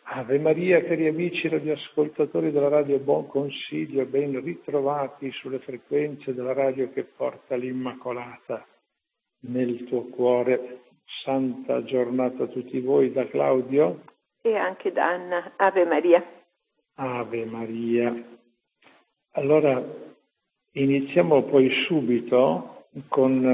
Ave Maria, cari amici radioascoltatori della Radio Buon Consiglio, ben ritrovati sulle frequenze della radio che porta l'Immacolata nel tuo cuore. Santa giornata a tutti voi da Claudio e anche da Anna. Ave Maria. Ave Maria. Allora iniziamo poi subito con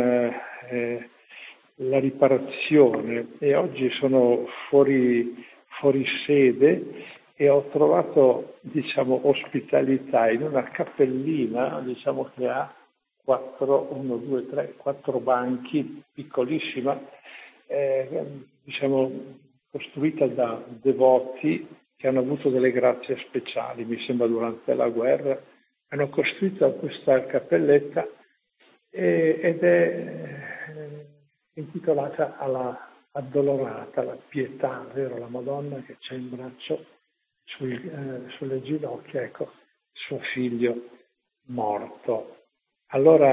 la riparazione e oggi sono fuori sede e ho trovato, ospitalità in una cappellina, che ha 4 banchi, piccolissima, costruita da devoti che hanno avuto delle grazie speciali, mi sembra durante la guerra, hanno costruito questa cappelletta ed è intitolata alla Addolorata, la pietà, vero? La Madonna che c'è in braccio sulle ginocchia, ecco, suo figlio morto. Allora,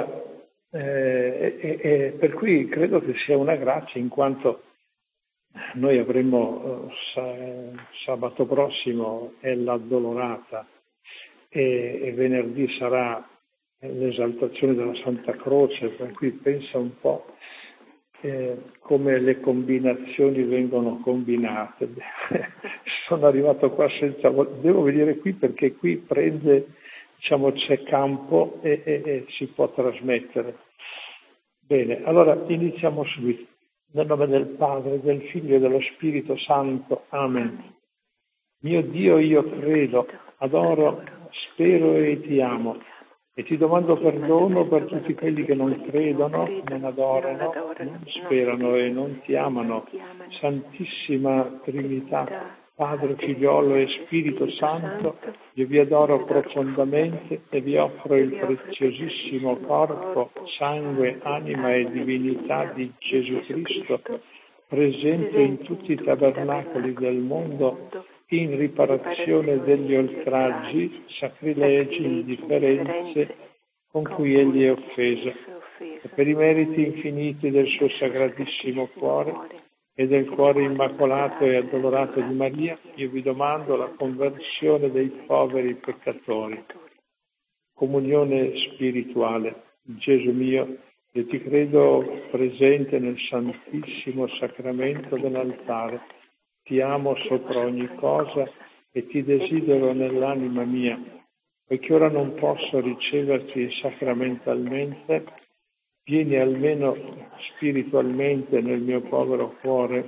per cui credo che sia una grazia, in quanto noi avremo sabato prossimo è l'Addolorata e venerdì sarà l'esaltazione della Santa Croce, per cui pensa un po' come le combinazioni vengono combinate. Sono arrivato qua devo venire qui perché qui prende, c'è campo e si può trasmettere. Bene, allora iniziamo subito. Nel nome del Padre, del Figlio e dello Spirito Santo. Amen. Mio Dio, io credo, adoro, spero e ti amo. E ti domando perdono per tutti quelli che non credono, non adorano, non sperano e non ti amano. Santissima Trinità, Padre, Figliolo e Spirito Santo, io vi adoro profondamente e vi offro il preziosissimo corpo, sangue, anima e divinità di Gesù Cristo, presente in tutti i tabernacoli del mondo, in riparazione degli oltraggi, sacrilegi, indifferenze con cui egli è offeso, e per i meriti infiniti del suo sacratissimo cuore e del cuore immacolato e addolorato di Maria, io vi domando la conversione dei poveri peccatori. Comunione spirituale. Gesù mio, io ti credo presente nel Santissimo Sacramento dell'altare. Ti amo sopra ogni cosa e ti desidero nell'anima mia. Poiché ora non posso riceverti sacramentalmente, vieni almeno spiritualmente nel mio povero cuore.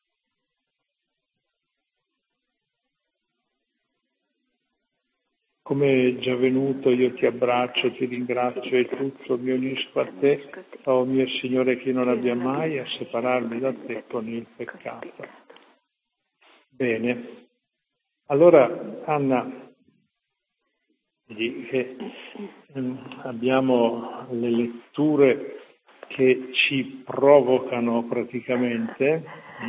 Come è già venuto, io ti abbraccio, ti ringrazio e tutto mi unisco a te, oh mio Signore, che non abbia mai a separarmi da te con il peccato. Bene, allora Anna, abbiamo le letture che ci provocano praticamente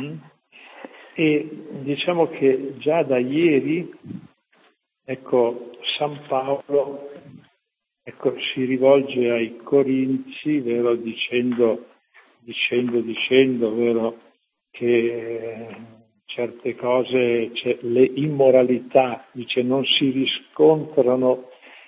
e diciamo che già da ieri, San Paolo si rivolge ai Corinzi, vero, dicendo, vero, che certe cose, le immoralità, dice, non si riscontrano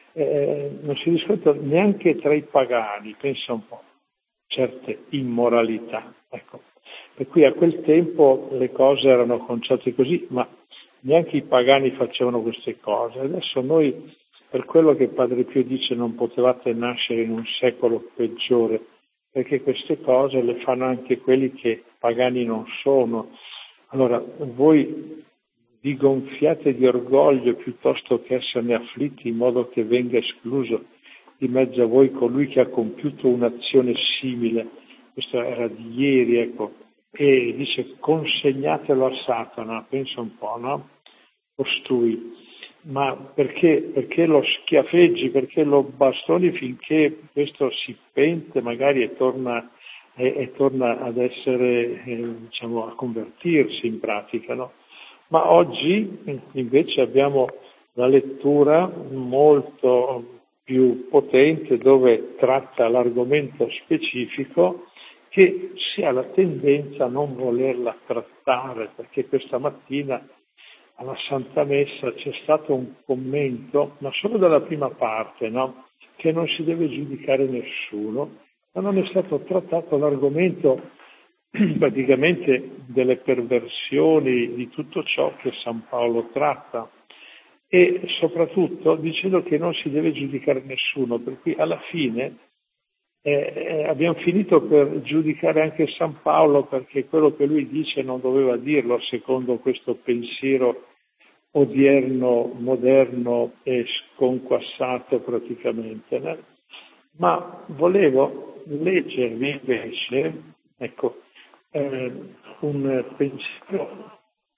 neanche tra i pagani, pensa un po', certe immoralità. Per cui a quel tempo le cose erano conciate così, ma neanche i pagani facevano queste cose. Adesso noi, per quello che Padre Pio dice, non potevate nascere in un secolo peggiore, perché queste cose le fanno anche quelli che pagani non sono. Allora, voi vi gonfiate di orgoglio piuttosto che esserne afflitti in modo che venga escluso di mezzo a voi colui che ha compiuto un'azione simile. Questo era di ieri, e dice consegnatelo a Satana, pensa un po', no? Costui. Ma perché lo schiaffeggi, perché lo bastoni finché questo si pente magari e torna ad essere, a convertirsi in pratica, no? Ma oggi invece abbiamo la lettura molto più potente dove tratta l'argomento specifico che si ha la tendenza a non volerla trattare, perché questa mattina alla Santa Messa c'è stato un commento, ma solo dalla prima parte, no? Che non si deve giudicare nessuno, ma non è stato trattato l'argomento praticamente delle perversioni di tutto ciò che San Paolo tratta e soprattutto dicendo che non si deve giudicare nessuno, per cui alla fine abbiamo finito per giudicare anche San Paolo perché quello che lui dice non doveva dirlo secondo questo pensiero odierno, moderno e sconquassato praticamente. No? Ma volevo leggervi invece, ecco, un pensiero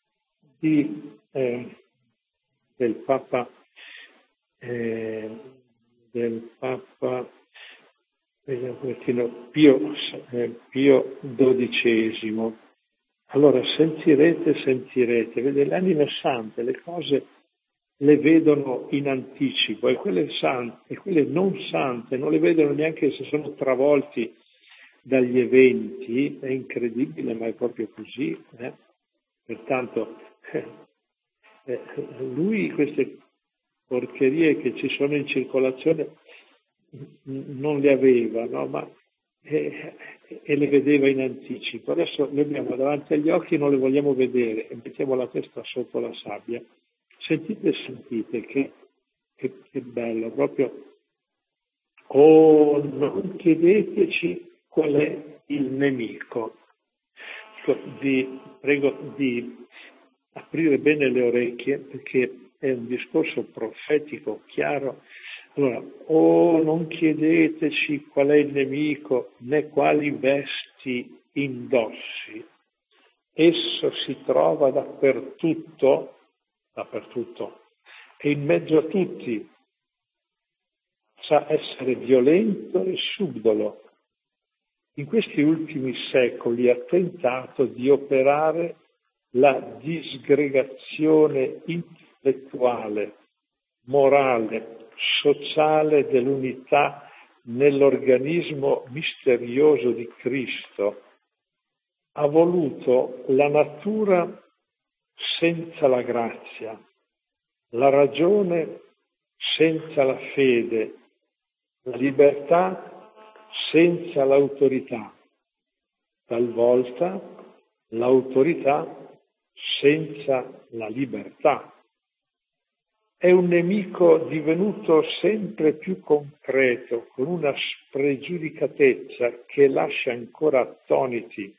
del Papa Pio XII. Allora sentirete, vede, le anime sante, le cose le vedono in anticipo e quelle sante e quelle non sante non le vedono neanche se sono travolti dagli eventi, è incredibile ma è proprio così. Pertanto lui queste porcherie che ci sono in circolazione non le aveva, no? Ma e le vedeva in anticipo. Adesso le abbiamo davanti agli occhi e non le vogliamo vedere e mettiamo la testa sotto la sabbia. Sentite che bello, proprio. Oh, non chiedeteci qual è il nemico. Prego di aprire bene le orecchie perché è un discorso profetico, chiaro. Allora, non chiedeteci qual è il nemico né quali vesti indossi. Esso si trova dappertutto, e in mezzo a tutti. Sa essere violento e subdolo. In questi ultimi secoli ha tentato di operare la disgregazione intellettuale, morale, sociale dell'unità nell'organismo misterioso di Cristo. Ha voluto la natura senza la grazia, la ragione senza la fede, la libertà senza l'autorità, talvolta l'autorità senza la libertà. È un nemico divenuto sempre più concreto, con una spregiudicatezza che lascia ancora attoniti.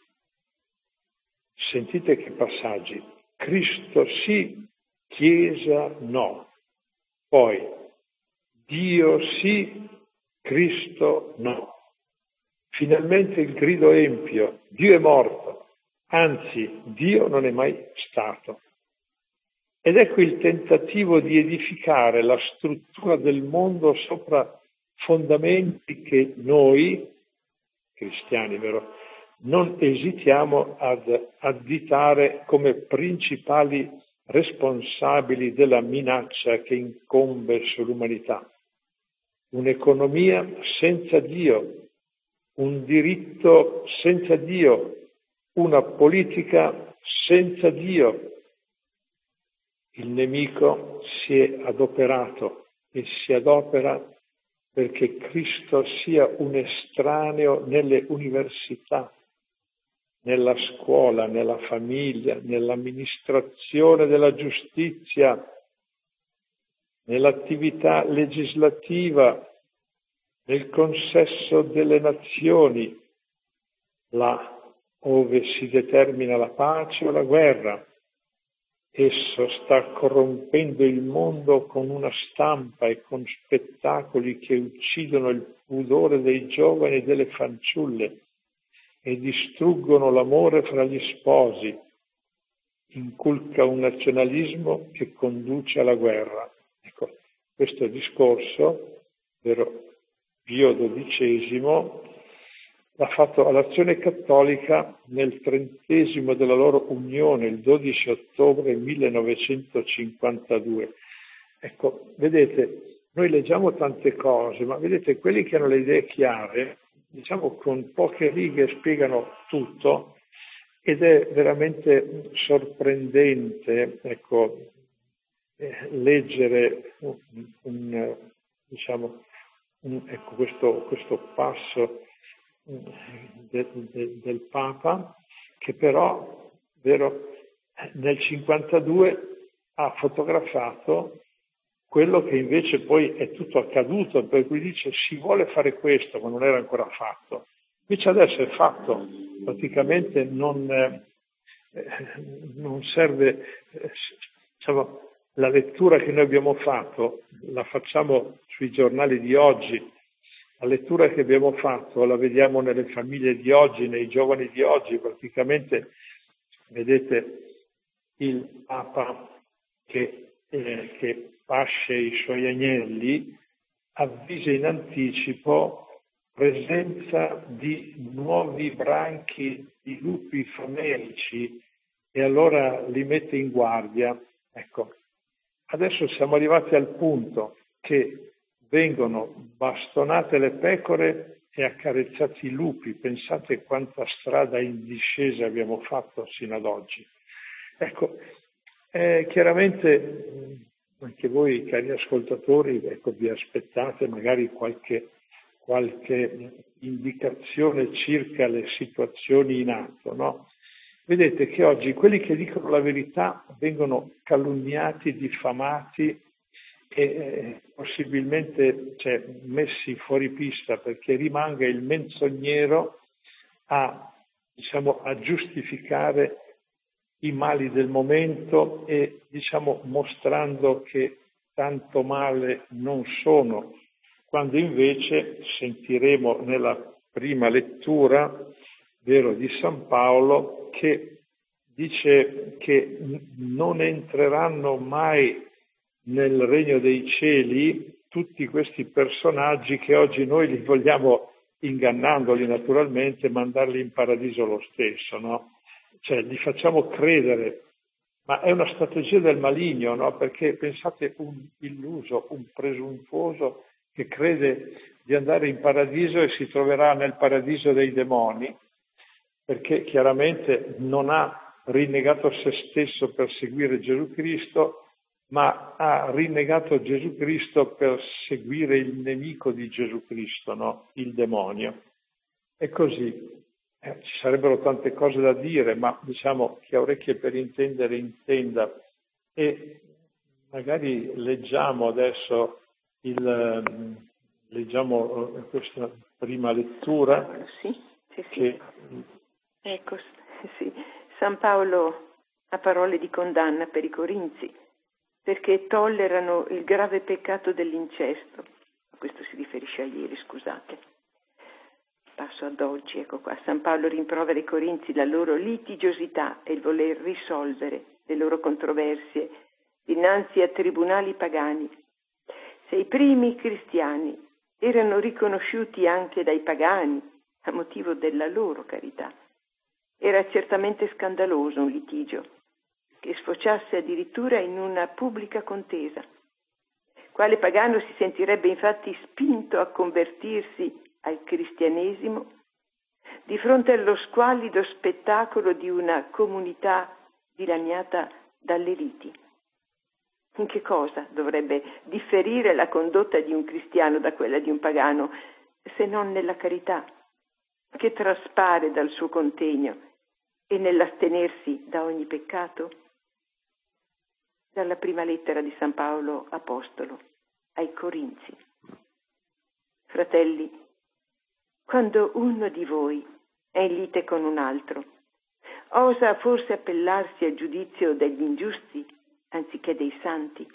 Sentite che passaggi. Cristo sì, Chiesa no. Poi, Dio sì, Cristo no. Finalmente il grido empio, Dio è morto, anzi Dio non è mai stato. Ed ecco il tentativo di edificare la struttura del mondo sopra fondamenti che noi, cristiani, vero, non esitiamo ad additare come principali responsabili della minaccia che incombe sull'umanità. Un'economia senza Dio, un diritto senza Dio, una politica senza Dio. Il nemico si è adoperato e si adopera perché Cristo sia un estraneo nelle università, nella scuola, nella famiglia, nell'amministrazione della giustizia, nell'attività legislativa, nel consesso delle nazioni, là ove si determina la pace o la guerra. Esso sta corrompendo il mondo con una stampa e con spettacoli che uccidono il pudore dei giovani e delle fanciulle e distruggono l'amore fra gli sposi. Inculca un nazionalismo che conduce alla guerra. Ecco, questo discorso, vero, Pio XII, l'ha fatto all'Azione Cattolica nel 30° della loro unione, il 12 ottobre 1952. Ecco, vedete, noi leggiamo tante cose, ma vedete, quelli che hanno le idee chiare, diciamo con poche righe spiegano tutto ed è veramente sorprendente, ecco, leggere ecco questo passo del Papa, che però, vero, nel 52 ha fotografato quello che invece poi è tutto accaduto, per cui dice si vuole fare questo, ma non era ancora fatto. Invece adesso è fatto, praticamente non serve, la lettura che noi abbiamo fatto, la facciamo sui giornali di oggi, la lettura che abbiamo fatto la vediamo nelle famiglie di oggi, nei giovani di oggi, praticamente vedete il Papa che pasce i suoi agnelli, avvisa in anticipo presenza di nuovi branchi di lupi famelici e allora li mette in guardia. Ecco, adesso siamo arrivati al punto che vengono bastonate le pecore e accarezzati i lupi. Pensate quanta strada in discesa abbiamo fatto sino ad oggi. Ecco, chiaramente anche voi, cari ascoltatori, ecco, vi aspettate magari qualche indicazione circa le situazioni in atto, no? Vedete che oggi quelli che dicono la verità vengono calunniati, diffamati e possibilmente messi fuori pista, perché rimanga il menzognero a giustificare i mali del momento e mostrando che tanto male non sono, quando invece sentiremo nella prima lettura, vero, di San Paolo, che dice che non entreranno mai nel regno dei cieli tutti questi personaggi che oggi noi li vogliamo, ingannandoli naturalmente, mandarli in paradiso lo stesso, no? Cioè li facciamo credere, ma è una strategia del maligno, no? Perché pensate, un illuso, un presuntuoso che crede di andare in paradiso e si troverà nel paradiso dei demoni, perché chiaramente non ha rinnegato se stesso per seguire Gesù Cristo, ma ha rinnegato Gesù Cristo per seguire il nemico di Gesù Cristo, no? Il demonio. E così. Ci sarebbero tante cose da dire, ma chi ha orecchie per intendere intenda. E magari leggiamo adesso questa prima lettura. Sì. Ecco, sì. San Paolo ha parole di condanna per i Corinzi, perché tollerano il grave peccato dell'incesto. Questo si riferisce a ieri, scusate. Passo ad oggi, ecco qua. San Paolo rimprovera ai Corinzi la loro litigiosità e il voler risolvere le loro controversie dinanzi a tribunali pagani. Se i primi cristiani erano riconosciuti anche dai pagani a motivo della loro carità, era certamente scandaloso un litigio che sfociasse addirittura in una pubblica contesa. Quale pagano si sentirebbe infatti spinto a convertirsi al cristianesimo di fronte allo squallido spettacolo di una comunità dilaniata dalle liti? In che cosa dovrebbe differire la condotta di un cristiano da quella di un pagano, se non nella carità, che traspare dal suo contegno e nell'astenersi da ogni peccato? Dalla prima lettera di San Paolo Apostolo ai Corinzi. Fratelli, quando uno di voi è in lite con un altro, osa forse appellarsi al giudizio degli ingiusti anziché dei santi?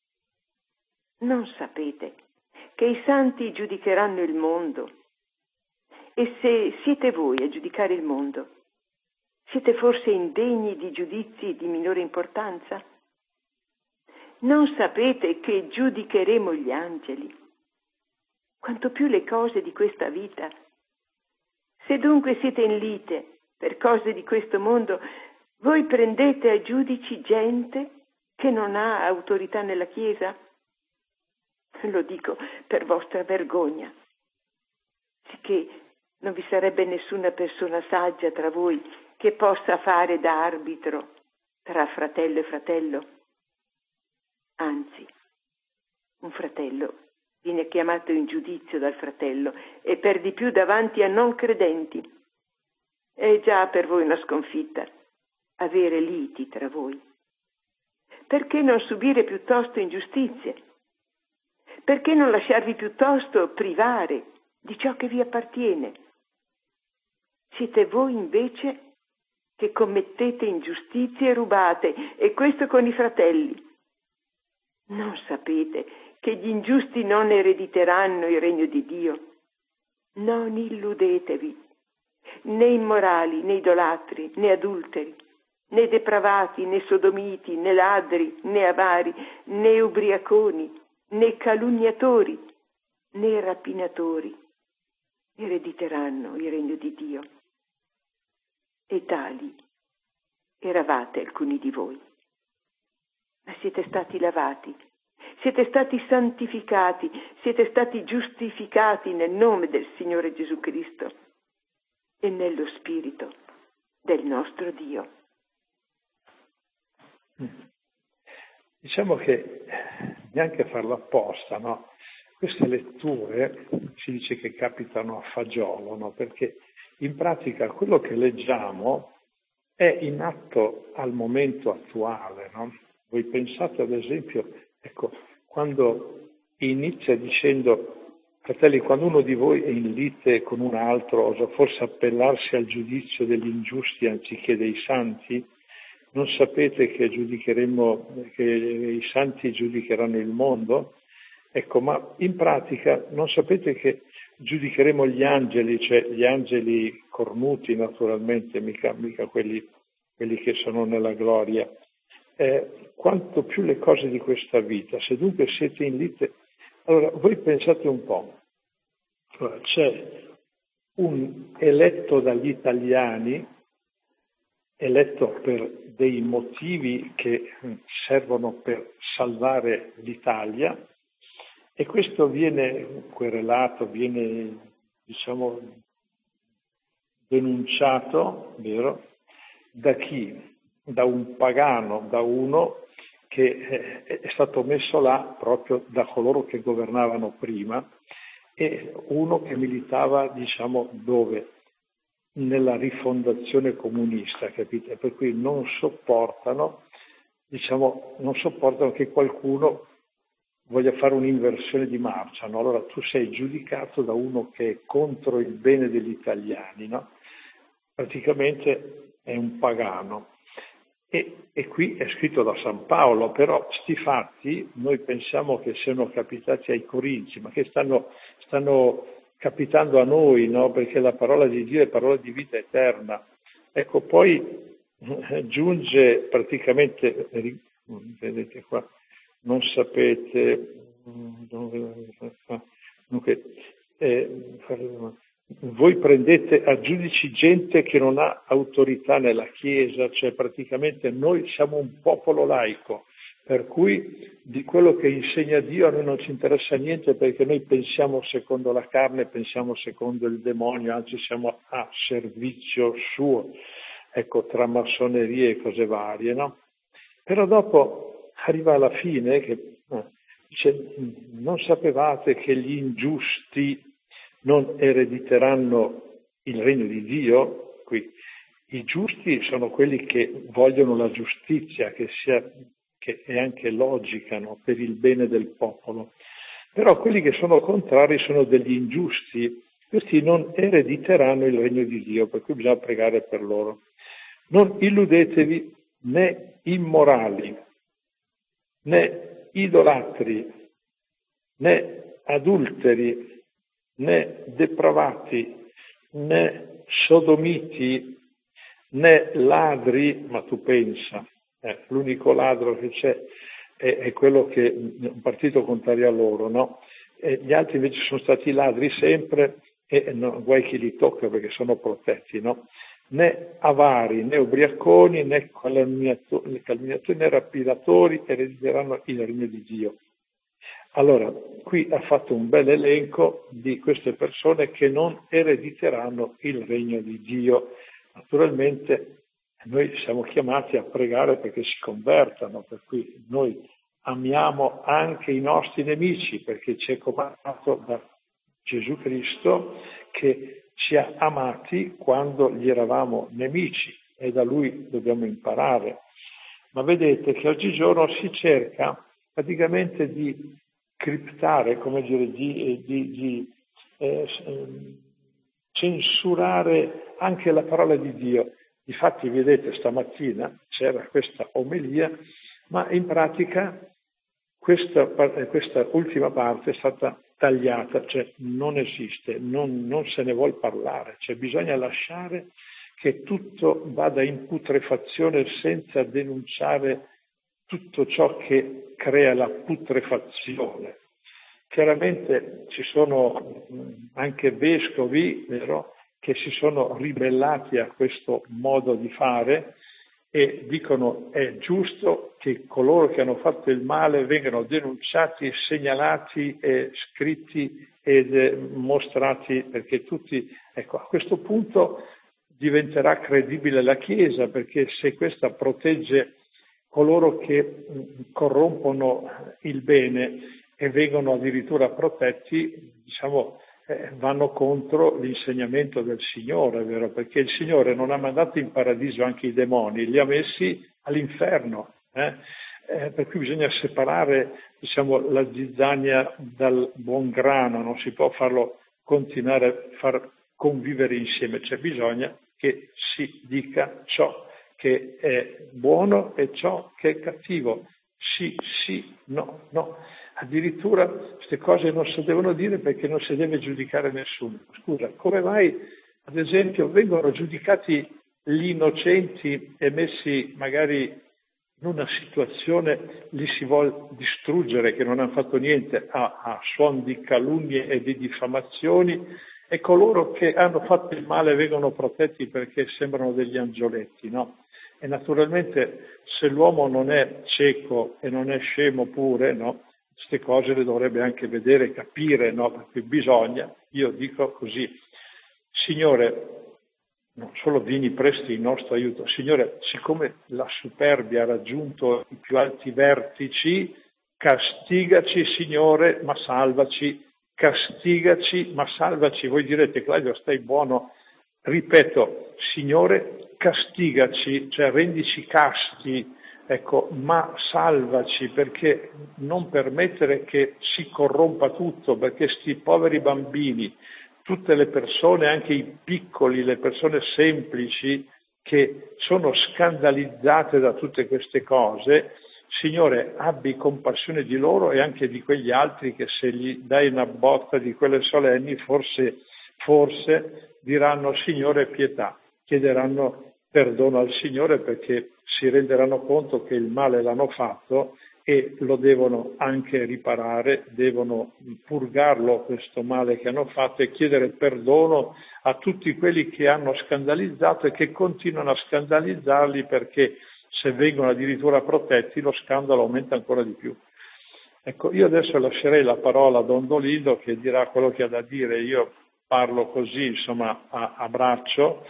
Non sapete che i santi giudicheranno il mondo? E se siete voi a giudicare il mondo, siete forse indegni di giudizi di minore importanza? Non sapete che giudicheremo gli angeli? Quanto più le cose di questa vita. Se dunque siete in lite per cose di questo mondo, voi prendete a giudici gente che non ha autorità nella Chiesa? Lo dico per vostra vergogna, sicché non vi sarebbe nessuna persona saggia tra voi che possa fare da arbitro tra fratello e fratello. Anzi, un fratello viene chiamato in giudizio dal fratello e per di più davanti a non credenti. È già per voi una sconfitta avere liti tra voi. Perché non subire piuttosto ingiustizie? Perché non lasciarvi piuttosto privare di ciò che vi appartiene? Siete voi invece che commettete ingiustizie e rubate, e questo con i fratelli. Non sapete che gli ingiusti non erediteranno il regno di Dio? Non illudetevi, né immorali, né idolatri, né adulteri, né depravati, né sodomiti, né ladri, né avari, né ubriaconi, né calunniatori, né rapinatori erediteranno il regno di Dio. E tali eravate alcuni di voi. Ma siete stati lavati, siete stati santificati, siete stati giustificati nel nome del Signore Gesù Cristo e nello Spirito del nostro Dio. Diciamo che neanche farlo apposta, no? Queste letture si dice che capitano a fagiolo, no? Perché in pratica quello che leggiamo è in atto al momento attuale, no? Voi pensate ad esempio, ecco, quando inizia dicendo: fratelli, quando uno di voi è in lite con un altro, osa forse appellarsi al giudizio degli ingiusti anziché dei santi? Non sapete che i santi giudicheranno il mondo? Ecco, ma in pratica non sapete che giudicheremo gli angeli, cioè gli angeli cornuti naturalmente, mica quelli che sono nella gloria. Quanto più le cose di questa vita, se dunque siete in lite. Allora, voi pensate un po', allora, c'è un eletto dagli italiani, eletto per dei motivi che servono per salvare l'Italia, e questo viene querelato, viene, diciamo, denunciato, vero? Da chi? Da un pagano, da uno che è stato messo là proprio da coloro che governavano prima, e uno che militava, diciamo, dove? Nella rifondazione comunista, capite? Per cui non sopportano che qualcuno voglia fare un'inversione di marcia, no? Allora tu sei giudicato da uno che è contro il bene degli italiani, no? Praticamente è un pagano. E qui è scritto da San Paolo, però sti fatti noi pensiamo che siano capitati ai Corinzi, ma che stanno capitando a noi, no? Perché la parola di Dio è parola di vita eterna. Ecco, poi giunge praticamente, vedete qua, non sapete, dunque, voi prendete a giudici gente che non ha autorità nella Chiesa, cioè praticamente noi siamo un popolo laico, per cui di quello che insegna Dio a noi non ci interessa niente, perché noi pensiamo secondo la carne, pensiamo secondo il demonio, anzi siamo a servizio suo, ecco, tra massonerie e cose varie, no? Però dopo arriva alla fine che dice: non sapevate che gli ingiusti non erediteranno il regno di Dio? Qui i giusti sono quelli che vogliono la giustizia, che è anche logica, no? Per il bene del popolo. Però quelli che sono contrari sono degli ingiusti, questi non erediteranno il regno di Dio, per cui bisogna pregare per loro. Non illudetevi, né immorali, né idolatri, né adulteri, né depravati, né sodomiti, né ladri, ma tu pensa, l'unico ladro che c'è è quello che è un partito contrario a loro, no? Gli altri invece sono stati ladri sempre, e no, guai chi li tocca perché sono protetti, no? Né avari, né ubriaconi, né calunniatori, né rapinatori erediteranno il regno di Dio. Allora, qui ha fatto un bel elenco di queste persone che non erediteranno il regno di Dio. Naturalmente noi siamo chiamati a pregare perché si convertano, per cui noi amiamo anche i nostri nemici, perché ci è comandato da Gesù Cristo che ci ha amati quando gli eravamo nemici, e da Lui dobbiamo imparare. Ma vedete che oggigiorno si cerca praticamente di criptare, come dire, di censurare anche la parola di Dio. Difatti, vedete, stamattina c'era questa omelia, ma in pratica questa ultima parte è stata tagliata, cioè non esiste, non se ne vuol parlare, cioè bisogna lasciare che tutto vada in putrefazione senza denunciare tutto ciò che crea la putrefazione. Chiaramente ci sono anche vescovi, vero, che si sono ribellati a questo modo di fare e dicono è giusto che coloro che hanno fatto il male vengano denunciati, segnalati, scritti ed mostrati, perché tutti, ecco, a questo punto diventerà credibile la Chiesa, perché se questa protegge coloro che corrompono il bene e vengono addirittura protetti, diciamo, vanno contro l'insegnamento del Signore, vero? Perché il Signore non ha mandato in paradiso anche i demoni, li ha messi all'inferno. Per cui bisogna separare, diciamo, la zizzania dal buon grano, non si può farlo continuare a far convivere insieme, c'è bisogno che si dica ciò che è buono e ciò che è cattivo. Sì, no. Addirittura queste cose non si devono dire perché non si deve giudicare nessuno. Scusa, come mai, ad esempio, vengono giudicati gli innocenti e messi magari in una situazione, li si vuol distruggere, che non hanno fatto niente, a suon di calunnie e di diffamazioni, e coloro che hanno fatto il male vengono protetti perché sembrano degli angioletti, no? E naturalmente se l'uomo non è cieco e non è scemo pure, no? Queste cose le dovrebbe anche vedere, capire, no? Perché bisogna, io dico così, Signore, non solo vieni presto in nostro aiuto, Signore, siccome la superbia ha raggiunto i più alti vertici, castigaci, Signore, ma salvaci, castigaci, ma salvaci. Voi direte, Claudio, stai buono. Ripeto, Signore, castigaci, cioè rendici casti, ecco, ma salvaci, perché non permettere che si corrompa tutto, perché sti poveri bambini, tutte le persone, anche i piccoli, le persone semplici, che sono scandalizzate da tutte queste cose, Signore, abbi compassione di loro e anche di quegli altri che se gli dai una botta di quelle solenni, forse diranno Signore pietà, chiederanno perdono al Signore perché si renderanno conto che il male l'hanno fatto e lo devono anche riparare, devono purgarlo questo male che hanno fatto e chiedere perdono a tutti quelli che hanno scandalizzato e che continuano a scandalizzarli, perché se vengono addirittura protetti lo scandalo aumenta ancora di più. Ecco, io adesso lascerei la parola a Don Dolindo che dirà quello che ha da dire. Io parlo così, insomma, a braccio,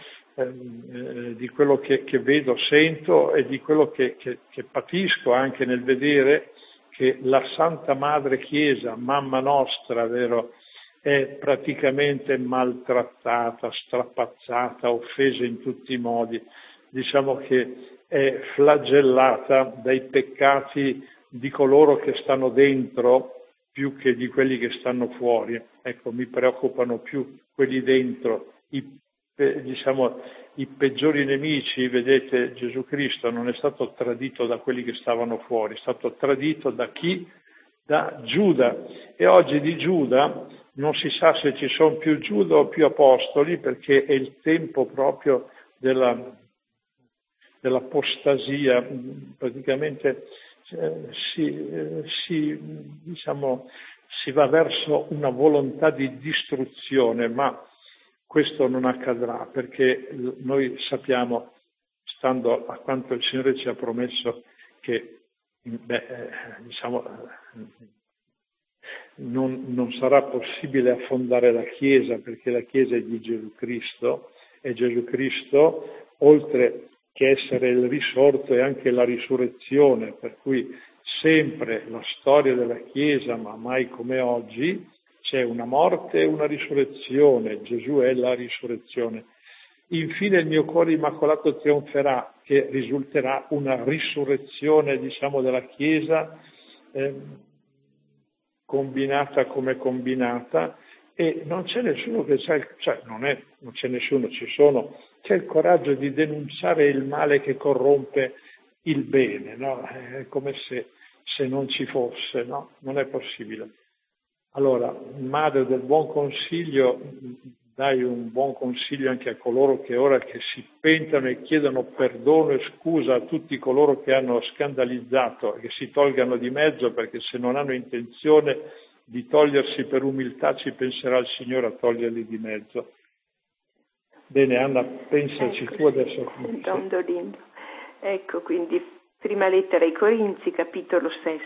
di quello che vedo, sento e di quello che patisco anche nel vedere che la Santa Madre Chiesa, mamma nostra, vero, è praticamente maltrattata, strapazzata, offesa in tutti i modi. Diciamo che è flagellata dai peccati di coloro che stanno dentro più che di quelli che stanno fuori. Ecco, mi preoccupano più quelli dentro, i peggiori nemici. Vedete, Gesù Cristo non è stato tradito da quelli che stavano fuori, è stato tradito da chi? Da Giuda. E oggi di Giuda non si sa se ci sono più Giuda o più apostoli, perché è il tempo proprio dell'apostasia, praticamente si va verso una volontà di distruzione, ma questo non accadrà perché noi sappiamo, stando a quanto il Signore ci ha promesso, che non sarà possibile affondare la Chiesa, perché la Chiesa è di Gesù Cristo e Gesù Cristo, oltre che essere il risorto, è anche la risurrezione, per cui sempre la storia della Chiesa, ma mai come oggi, c'è una morte e una risurrezione. Gesù è la risurrezione. Infine il mio cuore immacolato trionferà, che risulterà una risurrezione, della Chiesa, combinata come combinata, e non c'è nessuno che non c'è nessuno, c'è il coraggio di denunciare il male che corrompe il bene, no? È come se non ci fosse, no? Non è possibile. Allora, madre del buon consiglio, dai un buon consiglio anche a coloro che ora che si pentano e chiedono perdono e scusa a tutti coloro che hanno scandalizzato, che si tolgano di mezzo, perché se non hanno intenzione di togliersi per umiltà ci penserà il Signore a toglierli di mezzo. Bene, Anna, pensaci tu adesso. Don Dolindo. Ecco, quindi, prima lettera ai Corinzi, capitolo 6.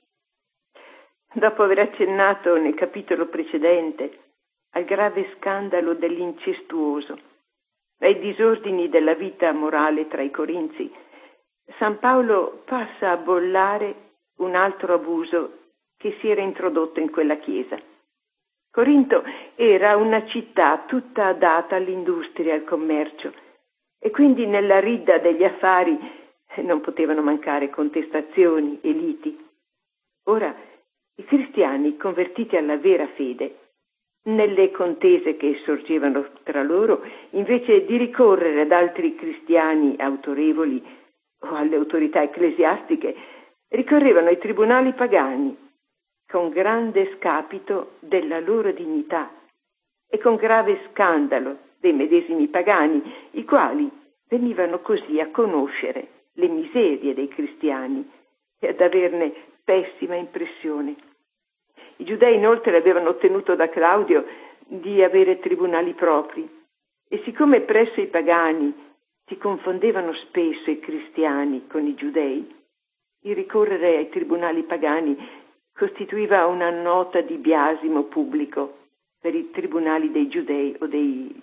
Dopo aver accennato nel capitolo precedente al grave scandalo dell'incestuoso, ai disordini della vita morale tra i Corinzi, San Paolo passa a bollare un altro abuso che si era introdotto in quella chiesa. Corinto era una città tutta data all'industria e al commercio, e quindi nella ridda degli affari non potevano mancare contestazioni e liti. Ora, i cristiani convertiti alla vera fede, nelle contese che sorgevano tra loro, invece di ricorrere ad altri cristiani autorevoli o alle autorità ecclesiastiche, ricorrevano ai tribunali pagani, con grande scapito della loro dignità e con grave scandalo dei medesimi pagani, i quali venivano così a conoscere le miserie dei cristiani e ad averne pessima impressione. I giudei inoltre avevano ottenuto da Claudio di avere tribunali propri, e siccome presso i pagani si confondevano spesso i cristiani con i giudei, il ricorrere ai tribunali pagani costituiva una nota di biasimo pubblico per i tribunali dei giudei o dei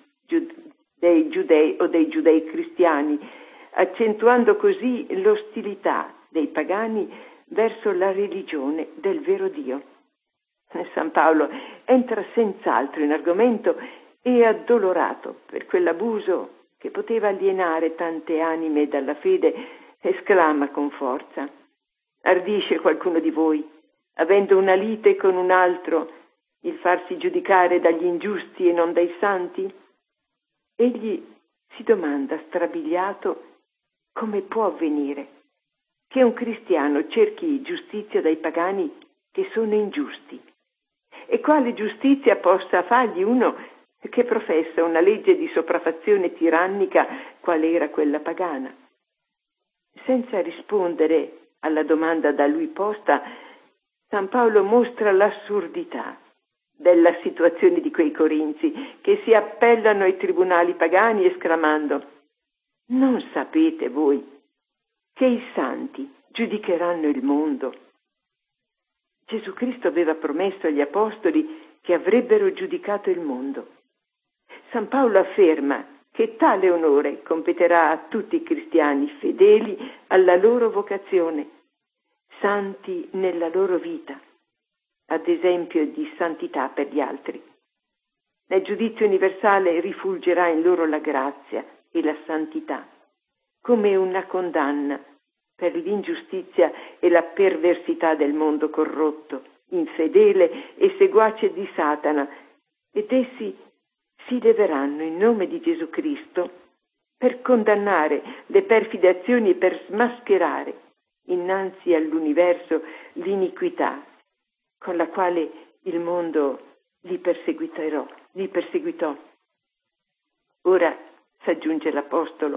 giudei cristiani, accentuando così l'ostilità dei pagani verso la religione del vero Dio. San Paolo entra senz'altro in argomento e, addolorato per quell'abuso che poteva alienare tante anime dalla fede, esclama con forza: ardisce qualcuno di voi, avendo una lite con un altro, il farsi giudicare dagli ingiusti e non dai santi? Egli si domanda strabiliato come può avvenire che un cristiano cerchi giustizia dai pagani che sono ingiusti, e quale giustizia possa fargli uno che professa una legge di sopraffazione tirannica quale era quella pagana. Senza rispondere alla domanda da lui posta, San Paolo mostra l'assurdità della situazione di quei corinzi che si appellano ai tribunali pagani esclamando: non sapete voi che i santi giudicheranno il mondo? Gesù Cristo aveva promesso agli apostoli che avrebbero giudicato il mondo. San Paolo afferma che tale onore competerà a tutti i cristiani fedeli alla loro vocazione, santi nella loro vita, ad esempio di santità per gli altri. Nel giudizio universale rifulgerà in loro la grazia e la santità, come una condanna per l'ingiustizia e la perversità del mondo corrotto, infedele e seguace di Satana, ed essi si leveranno in nome di Gesù Cristo per condannare le perfide azioni e per smascherare innanzi all'universo l'iniquità con la quale il mondo li perseguitò. Ora soggiunge l'Apostolo,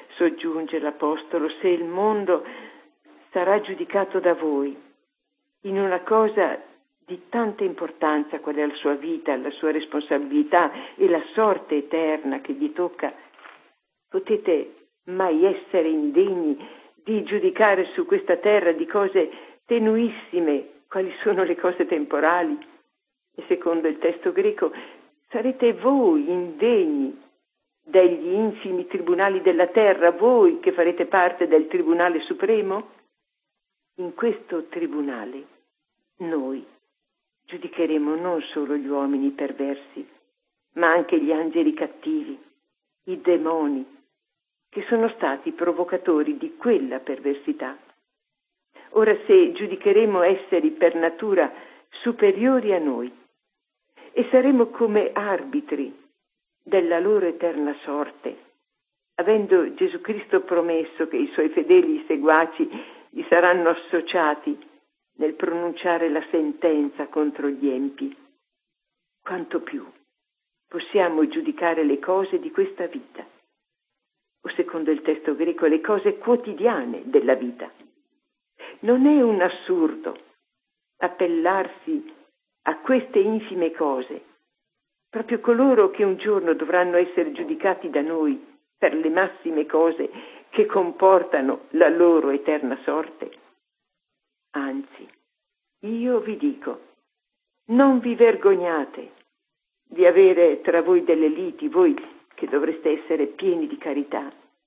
se il mondo sarà giudicato da voi in una cosa di tanta importanza qual è la sua vita, la sua responsabilità e la sorte eterna che gli tocca, potete mai essere indegni di giudicare su questa terra di cose tenuissime quali sono le cose temporali? E secondo il testo greco, sarete voi indegni degli infimi tribunali della terra, voi che farete parte del Tribunale Supremo? in questo tribunale noi giudicheremo non solo gli uomini perversi, ma anche gli angeli cattivi, i demoni, che sono stati provocatori di quella perversità. Ora, se giudicheremo esseri per natura superiori a noi e saremo come arbitri della loro eterna sorte, avendo Gesù Cristo promesso che i suoi fedeli seguaci gli saranno associati nel pronunciare la sentenza contro gli empi, quanto più possiamo giudicare le cose di questa vita, o secondo il testo greco le cose quotidiane della vita. Non è un assurdo appellarsi a queste infime cose, proprio coloro che un giorno dovranno essere giudicati da noi per le massime cose che comportano la loro eterna sorte? Anzi, io vi dico, non vi vergognate di avere tra voi delle liti, voi che dovreste essere pieni di carità.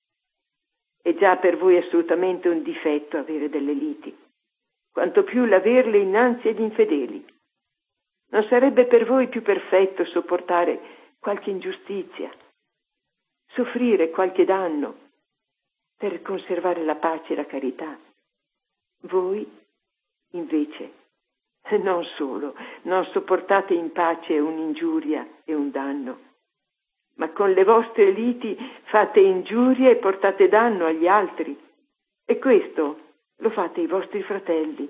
È già per voi assolutamente un difetto avere delle liti, quanto più l'averle innanzi agli infedeli. Non sarebbe per voi più perfetto sopportare qualche ingiustizia, soffrire qualche danno per conservare la pace e la carità? Voi, invece, non solo non sopportate in pace un'ingiuria e un danno, ma con le vostre liti fate ingiuria e portate danno agli altri, e questo lo fate ai vostri fratelli.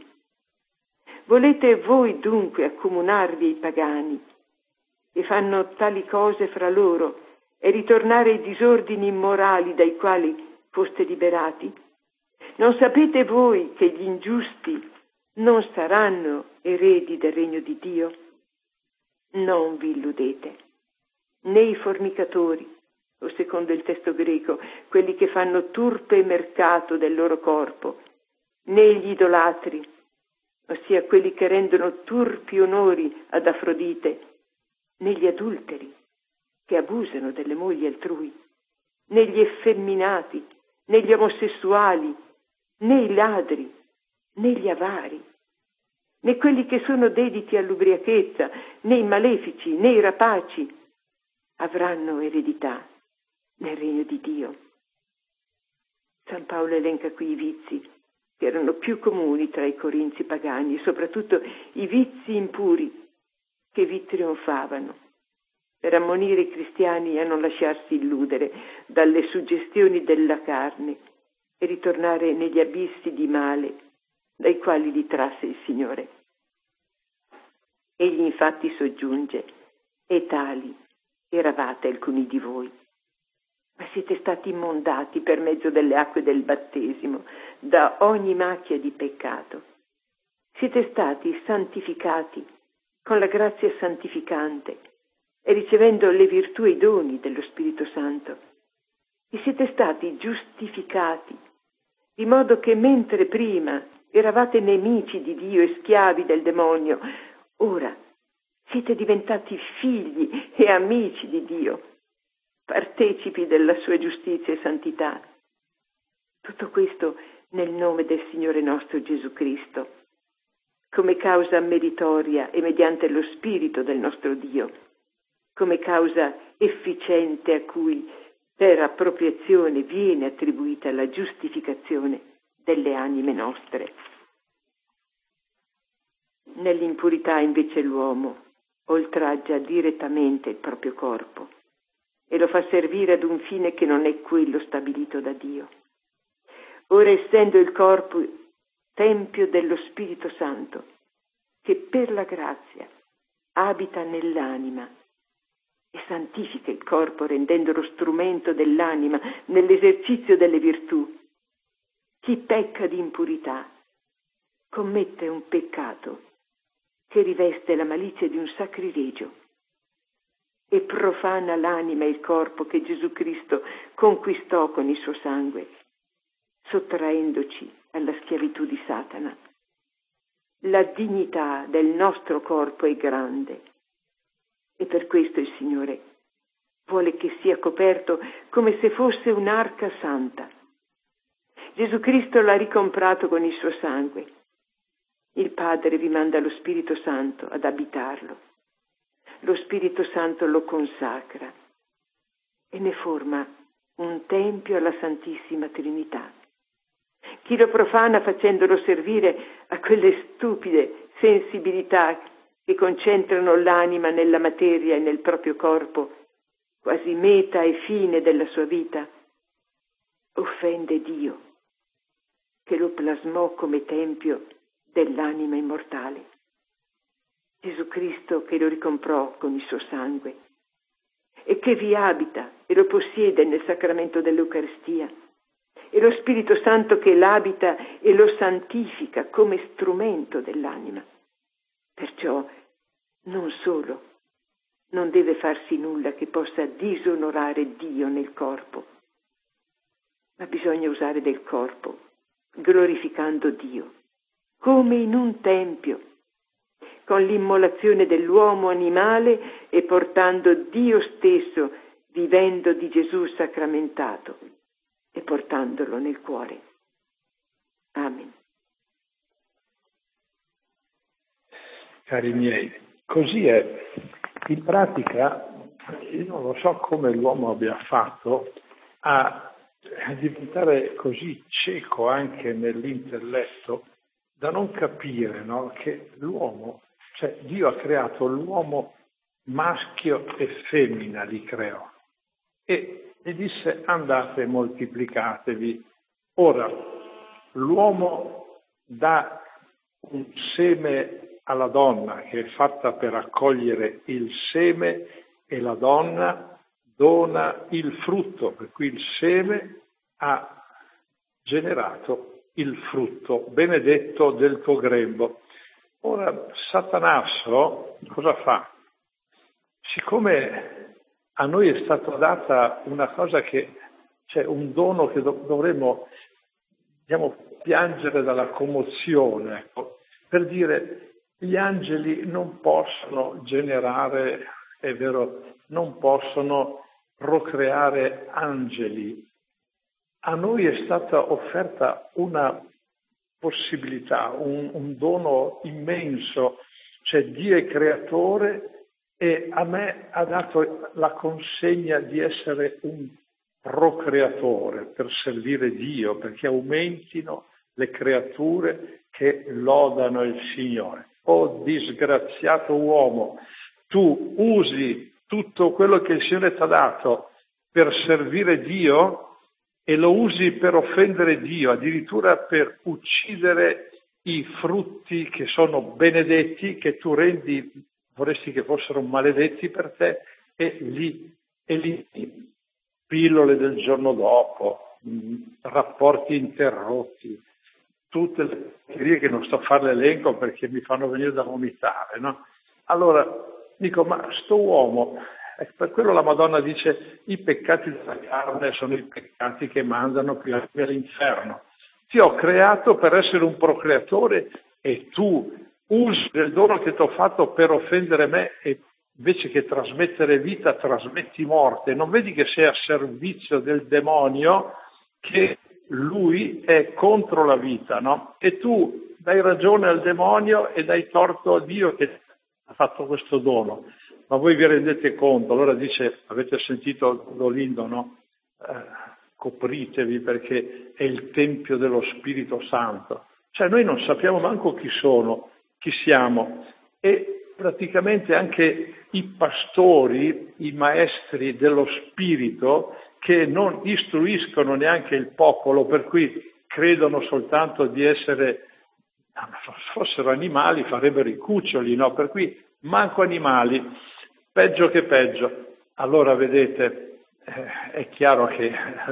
Volete voi dunque accomunarvi ai pagani, che fanno tali cose fra loro, e ritornare ai disordini immorali dai quali foste liberati? Non sapete voi che gli ingiusti non saranno eredi del regno di Dio? Non vi illudete. Né i fornicatori, o secondo il testo greco, quelli che fanno turpe mercato del loro corpo, né gli idolatri, ossia quelli che rendono turpi onori ad Afrodite, né gli adulteri, che abusano delle mogli altrui, né gli effeminati, né gli omosessuali, né i ladri, né gli avari, né quelli che sono dediti all'ubriachezza, né i malefici, né i rapaci avranno eredità nel regno di Dio. San Paolo elenca qui i vizi che erano più comuni tra i corinzi pagani, e soprattutto i vizi impuri che vi trionfavano, per ammonire i cristiani a non lasciarsi illudere dalle suggestioni della carne e ritornare negli abissi di male dai quali li trasse il Signore. Egli infatti soggiunge: e tali eravate alcuni di voi, ma siete stati immondati per mezzo delle acque del battesimo da ogni macchia di peccato. Siete stati santificati con la grazia santificante e ricevendo le virtù e i doni dello Spirito Santo. E siete stati giustificati, di modo che mentre prima eravate nemici di Dio e schiavi del demonio, ora siete diventati figli e amici di Dio, partecipi della sua giustizia e santità. Tutto questo nel nome del Signore nostro Gesù Cristo, come causa meritoria e mediante lo Spirito del nostro Dio, come causa efficiente a cui per appropriazione viene attribuita la giustificazione delle anime nostre. Nell'impurità invece l'uomo oltraggia direttamente il proprio corpo e lo fa servire ad un fine che non è quello stabilito da Dio. Ora, essendo il corpo tempio dello Spirito Santo, che per la grazia abita nell'anima e santifica il corpo rendendolo strumento dell'anima nell'esercizio delle virtù, chi pecca di impurità commette un peccato che riveste la malizia di un sacrilegio e profana l'anima e il corpo che Gesù Cristo conquistò con il suo sangue, sottraendoci alla schiavitù di Satana. La dignità del nostro corpo è grande e per questo il Signore vuole che sia coperto come se fosse un'arca santa. Gesù Cristo l'ha ricomprato con il suo sangue il Padre vi manda lo Spirito Santo ad abitarlo. Lo Spirito Santo lo consacra e ne forma un tempio alla Santissima Trinità. Chi lo profana facendolo servire a quelle stupide sensibilità che concentrano l'anima nella materia e nel proprio corpo, quasi meta e fine della sua vita, offende Dio, che lo plasmò come tempio dell'anima immortale. Gesù Cristo che lo ricomprò con il suo sangue e che vi abita e lo possiede nel sacramento dell'Eucaristia, e lo Spirito Santo che l'abita e lo santifica come strumento dell'anima. Perciò non solo non deve farsi nulla che possa disonorare Dio nel corpo, ma bisogna usare del corpo, glorificando Dio, come in un tempio, con l'immolazione dell'uomo animale e portando Dio stesso, vivendo di Gesù sacramentato e portandolo nel cuore. Amen. Cari miei, così è. In pratica, io non lo so come l'uomo abbia fatto a diventare così cieco anche nell'intelletto da non capire, no, che l'uomo, cioè Dio ha creato l'uomo maschio e femmina, li creò. E disse: andate e moltiplicatevi. Ora, l'uomo dà un seme alla donna che è fatta per accogliere il seme e la donna dona il frutto, per cui il seme ha generato il frutto benedetto del tuo grembo. Ora Satanasso cosa fa? Siccome a noi è stata data una cosa che, cioè un dono che dovremmo, piangere dalla commozione, ecco, per dire: gli angeli non possono generare, è vero, non possono procreare angeli. A noi è stata offerta una possibilità, un dono immenso, cioè Dio è creatore e a me ha dato la consegna di essere un procreatore per servire Dio, perché aumentino le creature che lodano il Signore. Oh disgraziato uomo, tu usi tutto quello che il Signore ti ha dato per servire Dio e lo usi per offendere Dio, addirittura per uccidere i frutti che sono benedetti, che tu vorresti che fossero maledetti per te, e lì pillole del giorno dopo, rapporti interrotti, tutte le teorie che non sto a fare l'elenco perché mi fanno venire da vomitare, no? Allora dico: ma sto uomo, per quello la Madonna dice: i peccati della carne sono i peccati che mandano più all'inferno. Ti ho creato per essere un procreatore e tu usi del dono che ti ho fatto per offendere me, e invece che trasmettere vita trasmetti morte. Non vedi che sei a servizio del demonio, che lui è contro la vita, no? E tu dai ragione al demonio e dai torto a Dio che ha fatto questo dono. Ma voi vi rendete conto? Allora dice, avete sentito Dolindo, no? Copritevi perché è il Tempio dello Spirito Santo. Cioè noi non sappiamo manco chi siamo, e praticamente anche i pastori, i maestri dello Spirito, che non istruiscono neanche il popolo, per cui credono soltanto di essere, se fossero animali farebbero i cuccioli, no? Per cui manco animali, peggio che peggio. Allora vedete, è chiaro che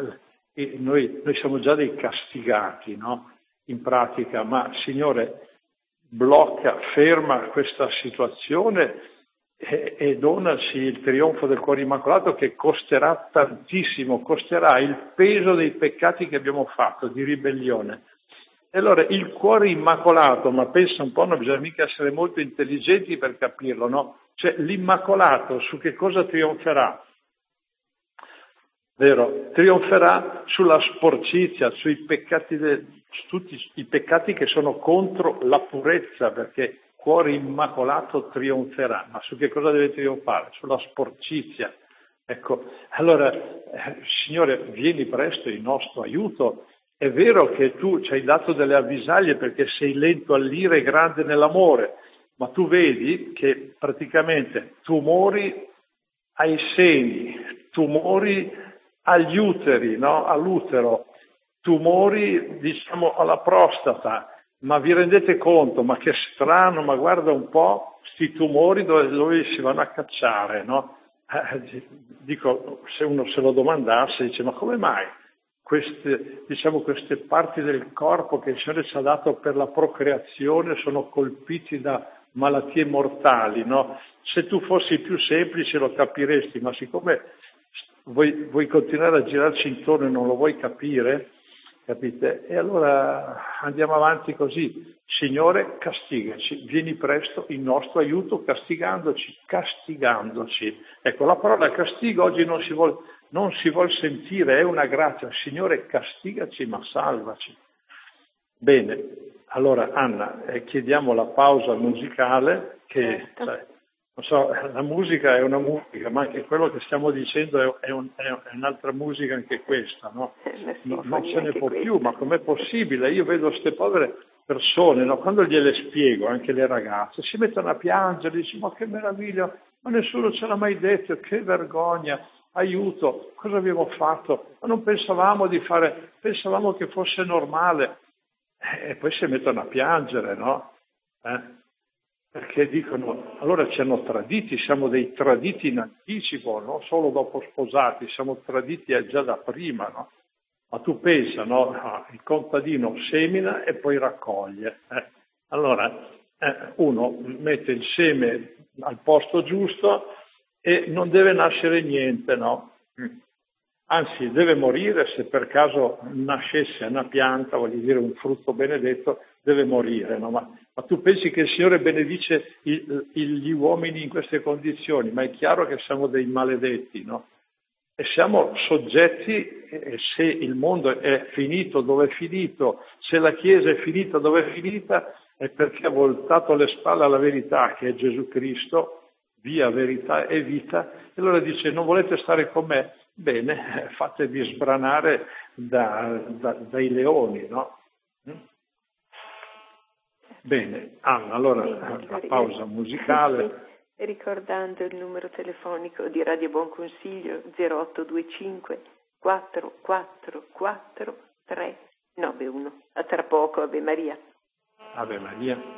noi siamo già dei castigati, no? In pratica, ma Signore, blocca, ferma questa situazione e donaci il trionfo del cuore immacolato, che costerà tantissimo, costerà il peso dei peccati che abbiamo fatto di ribellione. E allora il cuore immacolato, ma pensa un po', non bisogna mica essere molto intelligenti per capirlo, no? Cioè l'immacolato su che cosa trionferà? vero? Trionferà sulla sporcizia, sui peccati, su tutti i peccati che sono contro la purezza, perché cuore immacolato trionferà. Ma su che cosa deve trionfare? Sulla sporcizia. Ecco, allora, Signore, vieni presto in nostro aiuto. È vero che tu ci hai dato delle avvisaglie perché sei lento all'ira e grande nell'amore, ma tu vedi che praticamente tumori ai seni, tumori agli uteri, no? All'utero, tumori, diciamo, alla prostata. Ma vi rendete conto? Ma che strano, ma guarda un po', sti tumori dove si vanno a cacciare, no? Dico, se uno se lo domandasse, dice, ma come mai queste parti del corpo che il Signore ci ha dato per la procreazione sono colpiti da malattie mortali, no? Se tu fossi più semplice lo capiresti, ma siccome vuoi continuare a girarci intorno e non lo vuoi capire, capite? E allora andiamo avanti così. Signore, castigaci, vieni presto in nostro aiuto castigandoci. Ecco, la parola castigo oggi non si vuol sentire, è una grazia. Signore, castigaci ma salvaci. Bene, allora Anna, chiediamo la pausa musicale che... non so, la musica è una musica, ma anche quello che stiamo dicendo è un'altra musica anche questa, no? Non se ne può più, ma com'è possibile? Io vedo queste povere persone, no? Quando gliele spiego, anche le ragazze, si mettono a piangere, dicono, ma che meraviglia, ma nessuno ce l'ha mai detto, che vergogna, aiuto, cosa abbiamo fatto? Ma non pensavamo che fosse normale. E poi si mettono a piangere, no? Perché dicono, allora ci hanno traditi, siamo dei traditi in anticipo, non solo dopo sposati, siamo traditi già da prima, no? Ma tu pensa, no? Il contadino semina e poi raccoglie. Allora, uno mette il seme al posto giusto e non deve nascere niente, no? Anzi, deve morire, se per caso nascesse una pianta, voglio dire un frutto benedetto, deve morire, no? Ma tu pensi che il Signore benedice gli uomini in queste condizioni? Ma è chiaro che siamo dei maledetti, no? E siamo soggetti, se il mondo è finito dove è finito, se la Chiesa è finita dove è finita, è perché ha voltato le spalle alla verità, che è Gesù Cristo, via, verità e vita. E allora dice, non volete stare con me? Bene, fatevi sbranare dai leoni, no? Bene, Anna, allora la pausa musicale. Ricordando il numero telefonico di Radio Buon Consiglio 0825 444 391. A tra poco, Ave Maria. Ave Maria.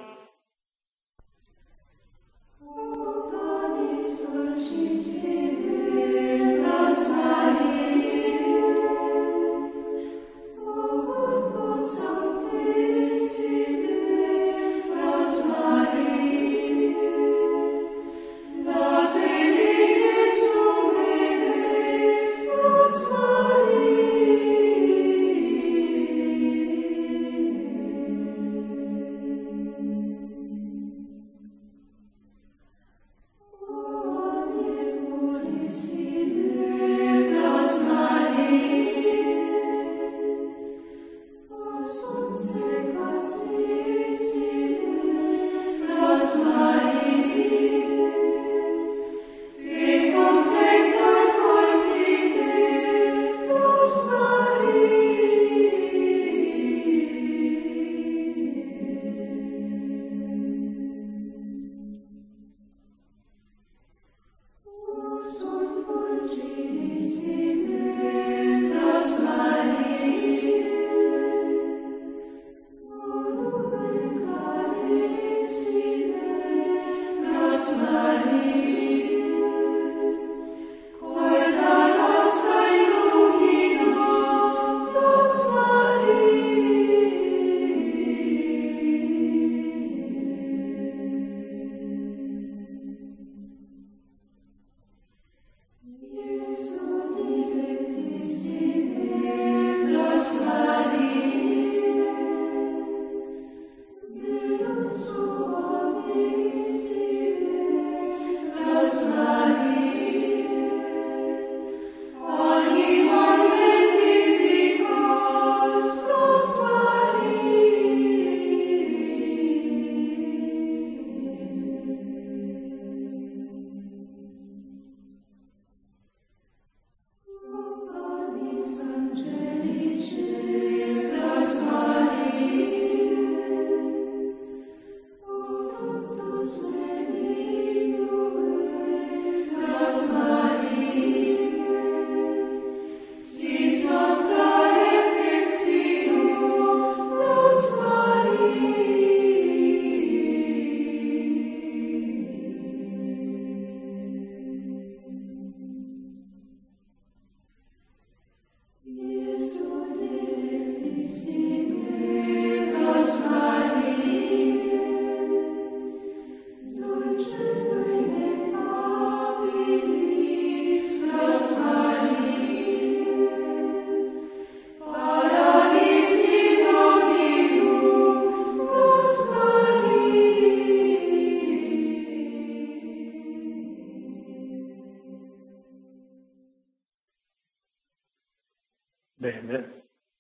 Bene.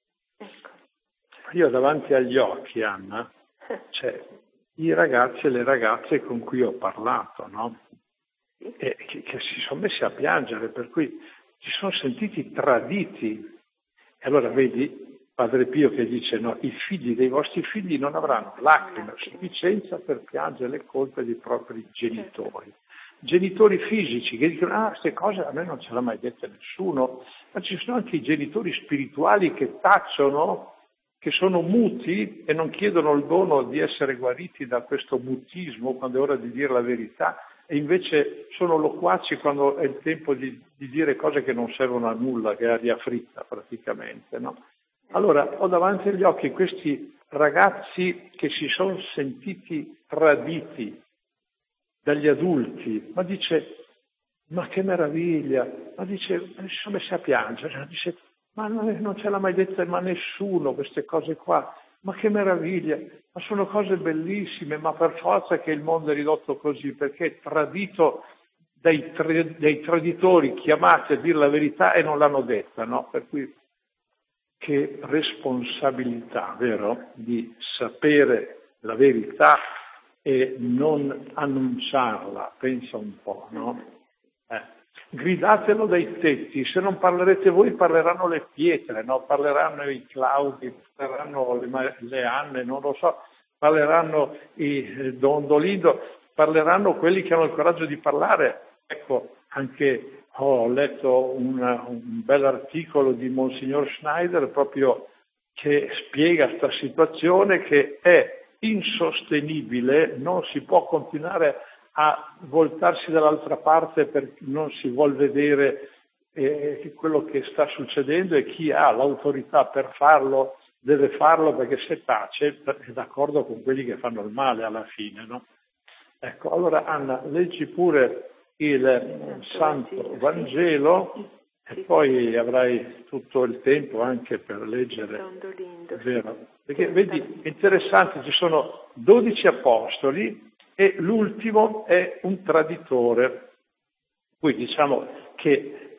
Io ho davanti agli occhi, Anna, i ragazzi e le ragazze con cui ho parlato, no? E che si sono messi a piangere, per cui si sono sentiti traditi. E allora vedi Padre Pio che dice, no, i figli dei vostri figli non avranno lacrime a sufficienza per piangere le colpe dei propri genitori. Genitori fisici che dicono, queste cose a me non ce l'ha mai dette nessuno, ma ci sono anche i genitori spirituali che tacciono, che sono muti e non chiedono il dono di essere guariti da questo mutismo quando è ora di dire la verità, e invece sono loquaci quando è il tempo di dire cose che non servono a nulla, che è aria fritta praticamente, no? Allora ho davanti agli occhi questi ragazzi che si sono sentiti traditi dagli adulti, ma dice, ma che meraviglia, ma dice, si sono messi a piangere, dice, ma non ce l'ha mai detta ma nessuno queste cose qua, ma che meraviglia, ma sono cose bellissime, ma per forza che il mondo è ridotto così, perché è tradito dai traditori chiamati a dire la verità e non l'hanno detta, no? Per cui che responsabilità, vero, di sapere la verità e non annunciarla, pensa un po', no? Gridatelo dai tetti, se non parlerete voi parleranno le pietre, no? Parleranno i Claudi, parleranno le Anne, non lo so, parleranno i Dondolindo, parleranno quelli che hanno il coraggio di parlare. Ecco, anche ho letto un bel articolo di Monsignor Schneider proprio che spiega questa situazione che è insostenibile, non si può continuare a voltarsi dall'altra parte perché non si vuol vedere quello che sta succedendo, e chi ha l'autorità per farlo deve farlo, perché se tace è d'accordo con quelli che fanno il male alla fine, no? Ecco, allora Anna, leggi pure il Santo Vangelo e poi avrai tutto il tempo anche per leggere, vero? Perché vedi, è interessante, ci sono 12 apostoli e l'ultimo è un traditore. Poi diciamo che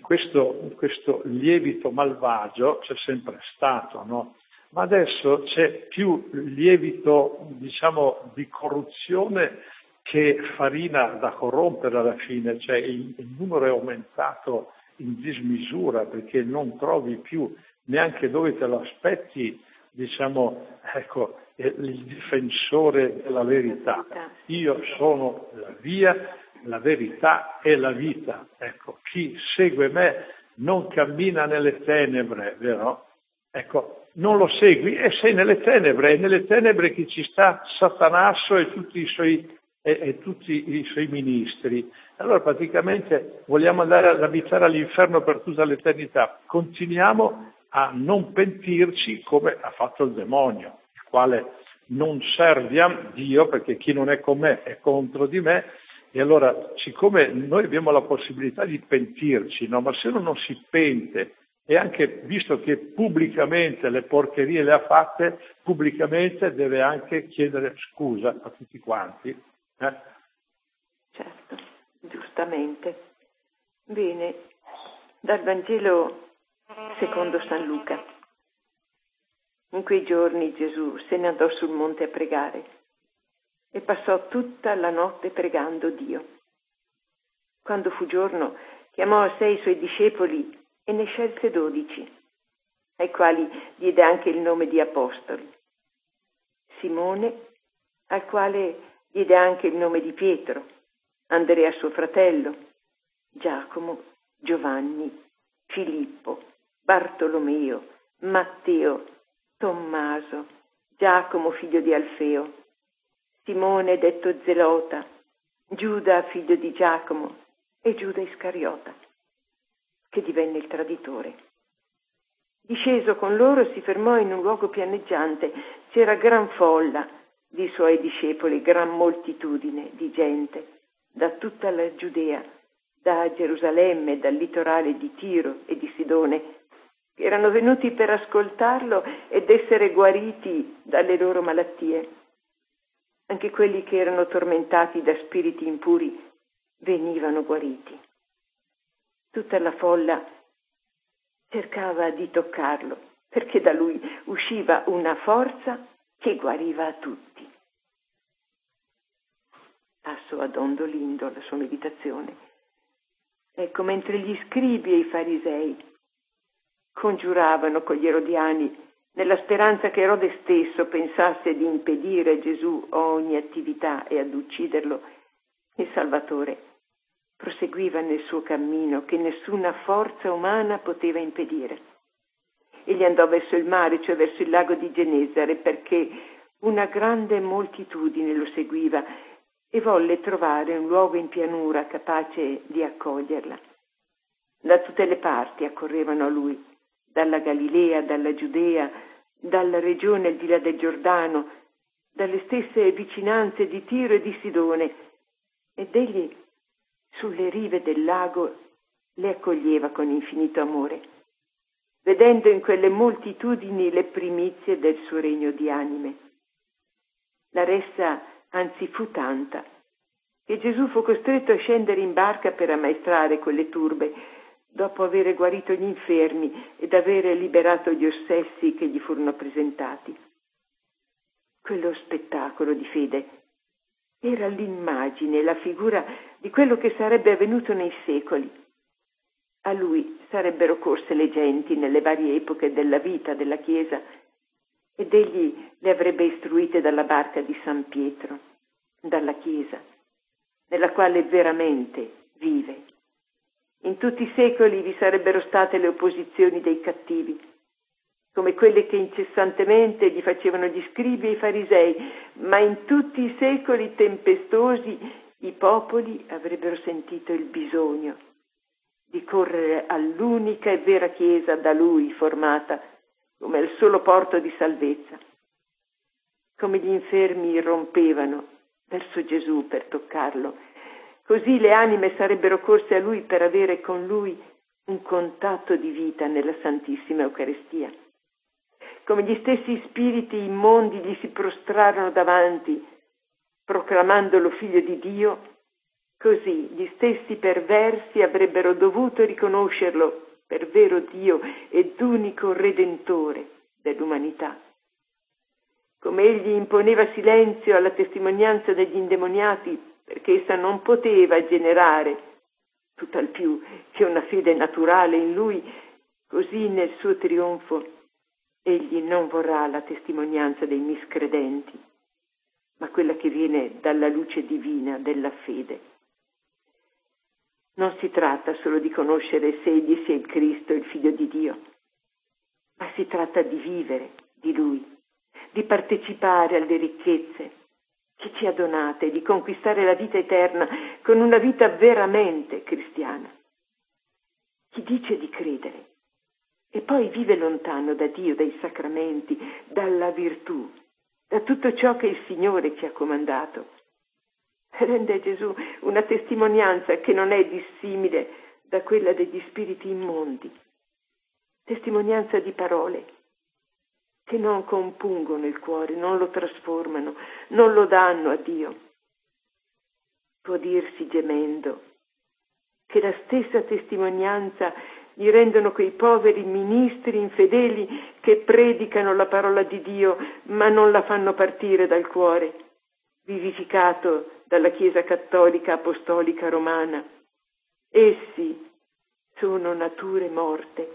questo lievito malvagio c'è sempre stato, no? Ma adesso c'è più lievito, diciamo, di corruzione che farina da corrompere alla fine, cioè il numero è aumentato in dismisura, perché non trovi più neanche dove te lo aspetti, diciamo, ecco, il difensore della verità. Io sono la via, la verità e la vita. Ecco, chi segue me non cammina nelle tenebre, vero? Ecco, non lo segui e sei nelle tenebre che ci sta Satanasso e tutti i suoi ministri. Allora praticamente vogliamo andare ad abitare all'inferno per tutta l'eternità. Continuiamo a non pentirci come ha fatto il demonio, il quale non serve a Dio, perché chi non è con me è contro di me. E allora, siccome noi abbiamo la possibilità di pentirci, no? Ma se uno non si pente, e anche visto che pubblicamente le porcherie le ha fatte, pubblicamente deve anche chiedere scusa a tutti quanti. Certo, giustamente. Bene, dal Vangelo secondo San Luca. In quei giorni Gesù se ne andò sul monte a pregare e passò tutta la notte pregando Dio. Quando fu giorno, chiamò a sé i suoi discepoli e ne scelse 12, ai quali diede anche il nome di apostoli. Simone, al quale diede anche il nome di Pietro, Andrea suo fratello, Giacomo, Giovanni, Filippo, Bartolomeo, Matteo, Tommaso, Giacomo figlio di Alfeo, Simone detto Zelota, Giuda figlio di Giacomo e Giuda Iscariota, che divenne il traditore. Disceso con loro si fermò in un luogo pianeggiante. C'era gran folla di suoi discepoli, gran moltitudine di gente da tutta la Giudea, da Gerusalemme, dal litorale di Tiro e di Sidone, che erano venuti per ascoltarlo ed essere guariti dalle loro malattie. Anche quelli che erano tormentati da spiriti impuri venivano guariti. Tutta la folla cercava di toccarlo, perché da lui usciva una forza che guariva a tutti. Passo ad Ondolindo la sua meditazione. Ecco, mentre gli scribi e i farisei congiuravano con gli erodiani nella speranza che Erode stesso pensasse di impedire a Gesù ogni attività e ad ucciderlo, il Salvatore proseguiva nel suo cammino che nessuna forza umana poteva impedire. Egli andò verso il mare, cioè verso il lago di Genesare, perché una grande moltitudine lo seguiva e volle trovare un luogo in pianura capace di accoglierla. Da tutte le parti accorrevano a lui, dalla Galilea, dalla Giudea, dalla regione al di là del Giordano, dalle stesse vicinanze di Tiro e di Sidone, ed egli sulle rive del lago le accoglieva con infinito amore, vedendo in quelle moltitudini le primizie del suo regno di anime. La ressa anzi fu tanta che Gesù fu costretto a scendere in barca per ammaestrare quelle turbe, dopo aver guarito gli infermi ed aver liberato gli ossessi che gli furono presentati. Quello spettacolo di fede era l'immagine, la figura di quello che sarebbe avvenuto nei secoli. A lui sarebbero corse le genti nelle varie epoche della vita della Chiesa ed egli le avrebbe istruite dalla barca di San Pietro, dalla Chiesa, nella quale veramente vive. In tutti i secoli vi sarebbero state le opposizioni dei cattivi, come quelle che incessantemente gli facevano gli scribi e i farisei, ma in tutti i secoli tempestosi i popoli avrebbero sentito il bisogno di correre all'unica e vera Chiesa da lui formata come il solo porto di salvezza. Come gli infermi irrompevano verso Gesù per toccarlo, così le anime sarebbero corse a lui per avere con lui un contatto di vita nella Santissima Eucaristia. Come gli stessi spiriti immondi gli si prostrarono davanti, proclamandolo figlio di Dio, così gli stessi perversi avrebbero dovuto riconoscerlo per vero Dio ed unico Redentore dell'umanità. Come egli imponeva silenzio alla testimonianza degli indemoniati, perché essa non poteva generare, tutt'al più che una fede naturale in lui, così nel suo trionfo egli non vorrà la testimonianza dei miscredenti, ma quella che viene dalla luce divina della fede. Non si tratta solo di conoscere se egli sia il Cristo, il Figlio di Dio, ma si tratta di vivere di Lui, di partecipare alle ricchezze che ci ha donate, di conquistare la vita eterna con una vita veramente cristiana. Chi dice di credere e poi vive lontano da Dio, dai sacramenti, dalla virtù, da tutto ciò che il Signore ci ha comandato, rende a Gesù una testimonianza che non è dissimile da quella degli spiriti immondi, testimonianza di parole che non compungono il cuore, non lo trasformano, non lo danno a Dio. Può dirsi gemendo che la stessa testimonianza gli rendono quei poveri ministri infedeli che predicano la parola di Dio ma non la fanno partire dal cuore, vivificato dalla Chiesa cattolica apostolica romana. Essi sono nature morte,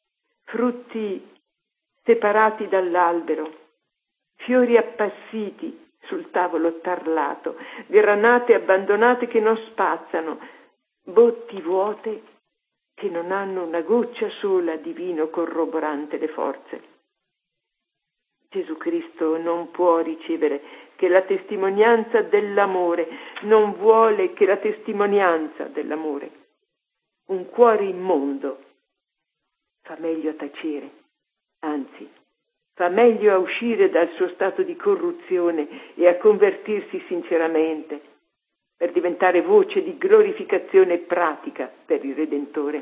frutti separati dall'albero, fiori appassiti sul tavolo tarlato, granate abbandonate che non spazzano, botti vuote che non hanno una goccia sola di vino corroborante le forze. Gesù Cristo non può ricevere che la testimonianza dell'amore, non vuole che la testimonianza dell'amore. Un cuore immondo fa meglio a tacere Anzi, fa meglio a uscire dal suo stato di corruzione e a convertirsi sinceramente per diventare voce di glorificazione pratica per il Redentore.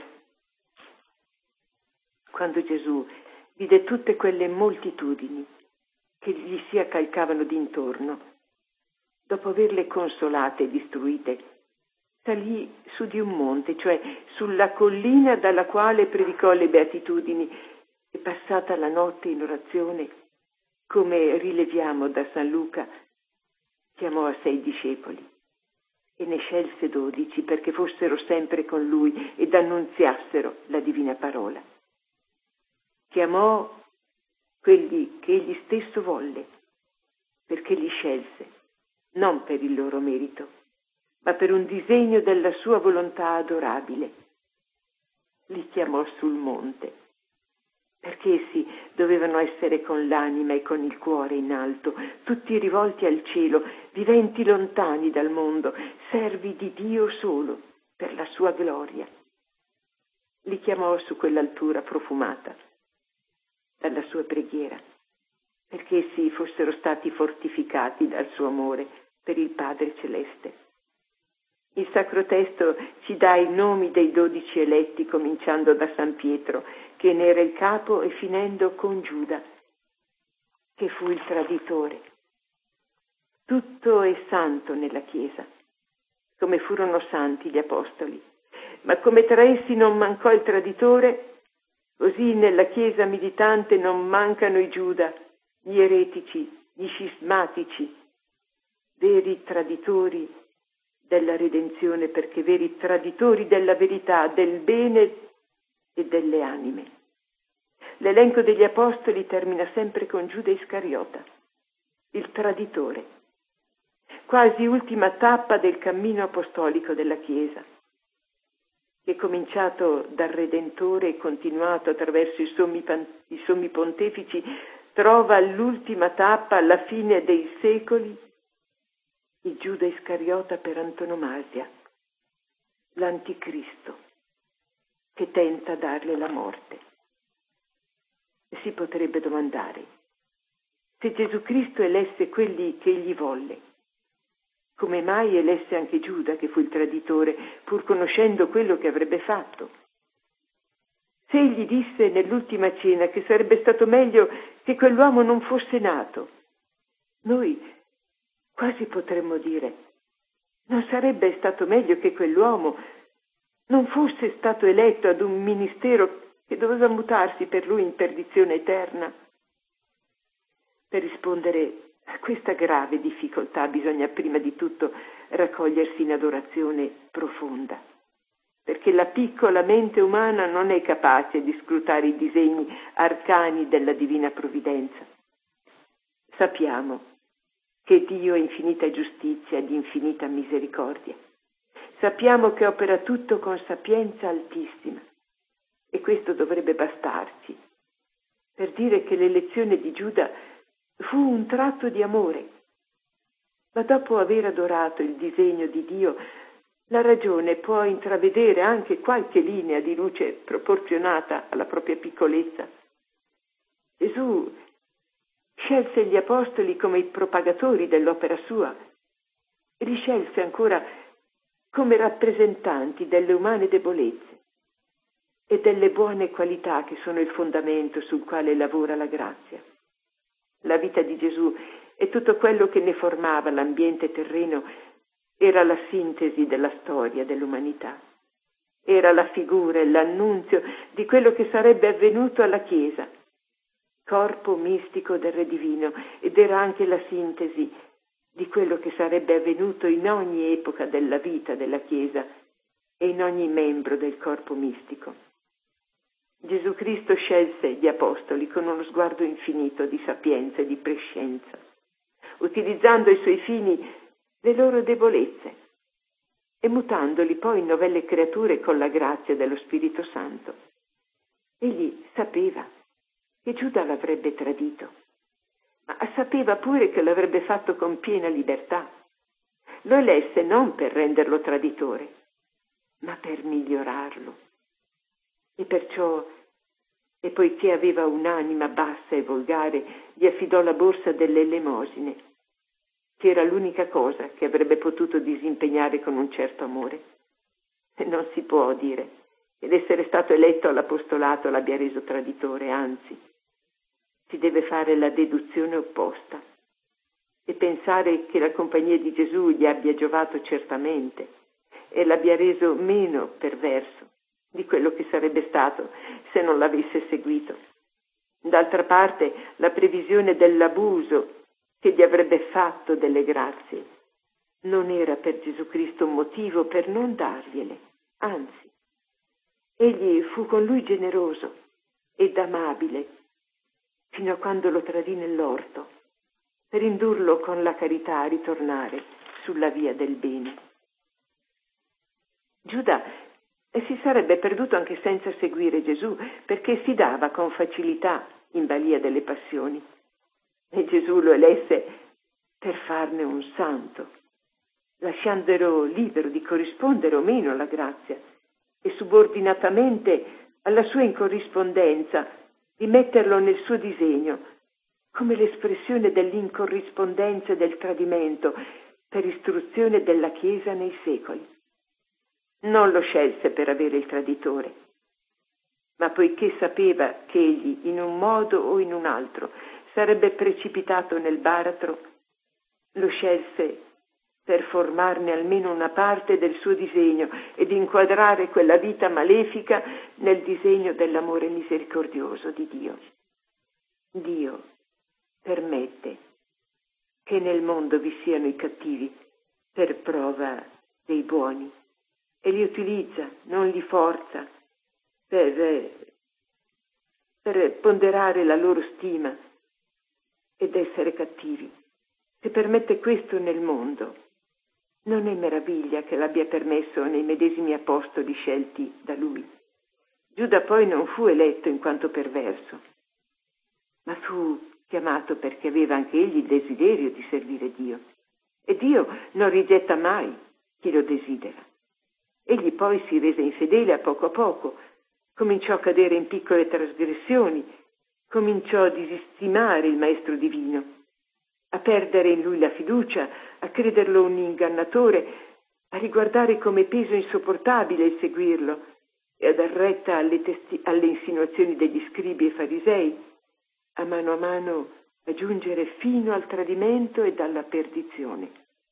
Quando Gesù vide tutte quelle moltitudini che gli si accalcavano d'intorno, dopo averle consolate e istruite, salì su di un monte, cioè sulla collina dalla quale predicò le beatitudini, e passata la notte in orazione, come rileviamo da San Luca, chiamò a 6 discepoli e ne scelse 12 perché fossero sempre con lui ed annunziassero la divina parola. Chiamò quelli che egli stesso volle, perché li scelse, non per il loro merito, ma per un disegno della sua volontà adorabile. Li chiamò sul monte, perché essi dovevano essere con l'anima e con il cuore in alto, tutti rivolti al cielo, viventi lontani dal mondo, servi di Dio solo, per la sua gloria. Li chiamò su quell'altura profumata dalla sua preghiera, perché essi fossero stati fortificati dal suo amore per il Padre Celeste. Il Sacro Testo ci dà i nomi dei 12 eletti, cominciando da San Pietro, che ne era il capo, e finendo con Giuda, che fu il traditore. Tutto è santo nella Chiesa, come furono santi gli Apostoli, ma come tra essi non mancò il traditore, così nella Chiesa militante non mancano i Giuda, gli eretici, gli scismatici, veri traditori della redenzione, perché veri traditori della verità, del bene e delle anime. L'elenco degli Apostoli termina sempre con Giuda Iscariota, il traditore, quasi ultima tappa del cammino apostolico della Chiesa, che è cominciato dal Redentore e continuato attraverso i sommi pontefici, trova l'ultima tappa alla fine dei secoli, il Giuda Iscariota per antonomasia, l'anticristo, che tenta darle la morte. Si potrebbe domandare, se Gesù Cristo elesse quelli che egli volle, come mai elesse anche Giuda, che fu il traditore, pur conoscendo quello che avrebbe fatto? Se egli disse nell'ultima cena che sarebbe stato meglio che quell'uomo non fosse nato, noi quasi potremmo dire, non sarebbe stato meglio che quell'uomo non fosse stato eletto ad un ministero che doveva mutarsi per lui in perdizione eterna? Per rispondere a questa grave difficoltà bisogna prima di tutto raccogliersi in adorazione profonda, perché la piccola mente umana non è capace di scrutare i disegni arcani della divina provvidenza. Sappiamo che Dio è infinita giustizia ed infinita misericordia. Sappiamo che opera tutto con sapienza altissima, e questo dovrebbe bastarci per dire che l'elezione di Giuda fu un tratto di amore. Ma dopo aver adorato il disegno di Dio, la ragione può intravedere anche qualche linea di luce proporzionata alla propria piccolezza. Gesù scelse gli apostoli come i propagatori dell'opera sua e li scelse ancora come rappresentanti delle umane debolezze e delle buone qualità che sono il fondamento sul quale lavora la grazia. La vita di Gesù e tutto quello che ne formava l'ambiente terreno era la sintesi della storia dell'umanità. Era la figura e l'annunzio di quello che sarebbe avvenuto alla Chiesa, corpo mistico del Re Divino, ed era anche la sintesi di quello che sarebbe avvenuto in ogni epoca della vita della Chiesa e in ogni membro del corpo mistico. Gesù Cristo scelse gli apostoli con uno sguardo infinito di sapienza e di prescienza, utilizzando ai suoi fini le loro debolezze e mutandoli poi in novelle creature con la grazia dello Spirito Santo. Egli sapeva che Giuda l'avrebbe tradito, ma sapeva pure che l'avrebbe fatto con piena libertà. Lo elesse non per renderlo traditore, ma per migliorarlo. E perciò e poiché aveva un'anima bassa e volgare, gli affidò la borsa delle elemosine, che era l'unica cosa che avrebbe potuto disimpegnare con un certo amore. E non si può dire che l'essere stato eletto all'apostolato l'abbia reso traditore, anzi, si deve fare la deduzione opposta e pensare che la compagnia di Gesù gli abbia giovato certamente e l'abbia reso meno perverso di quello che sarebbe stato se non l'avesse seguito. D'altra parte, la previsione dell'abuso che gli avrebbe fatto delle grazie non era per Gesù Cristo un motivo per non dargliele, anzi, egli fu con lui generoso ed amabile fino a quando lo tradì nell'orto, per indurlo con la carità a ritornare sulla via del bene. Giuda si sarebbe perduto anche senza seguire Gesù, perché si dava con facilità in balia delle passioni. E Gesù lo elesse per farne un santo, lasciandolo libero di corrispondere o meno alla grazia e subordinatamente alla sua incorrispondenza di metterlo nel suo disegno come l'espressione dell'incorrispondenza e del tradimento per istruzione della Chiesa nei secoli. Non lo scelse per avere il traditore, ma poiché sapeva che egli, in un modo o in un altro, sarebbe precipitato nel baratro, lo scelse per formarne almeno una parte del suo disegno ed inquadrare quella vita malefica nel disegno dell'amore misericordioso di Dio. Dio permette che nel mondo vi siano i cattivi per prova dei buoni e li utilizza, non li forza, per ponderare la loro stima ed essere cattivi. Se permette questo nel mondo, non è meraviglia che l'abbia permesso nei medesimi apostoli scelti da lui. Giuda poi non fu eletto in quanto perverso, ma fu chiamato perché aveva anche egli il desiderio di servire Dio. E Dio non rigetta mai chi lo desidera. Egli poi si rese infedele a poco, cominciò a cadere in piccole trasgressioni, cominciò a disestimare il Maestro divino, a perdere in lui la fiducia, a crederlo un ingannatore, a riguardare come peso insopportabile il seguirlo e a dar retta alle insinuazioni degli scribi e farisei, a mano a giungere fino al tradimento e alla perdizione.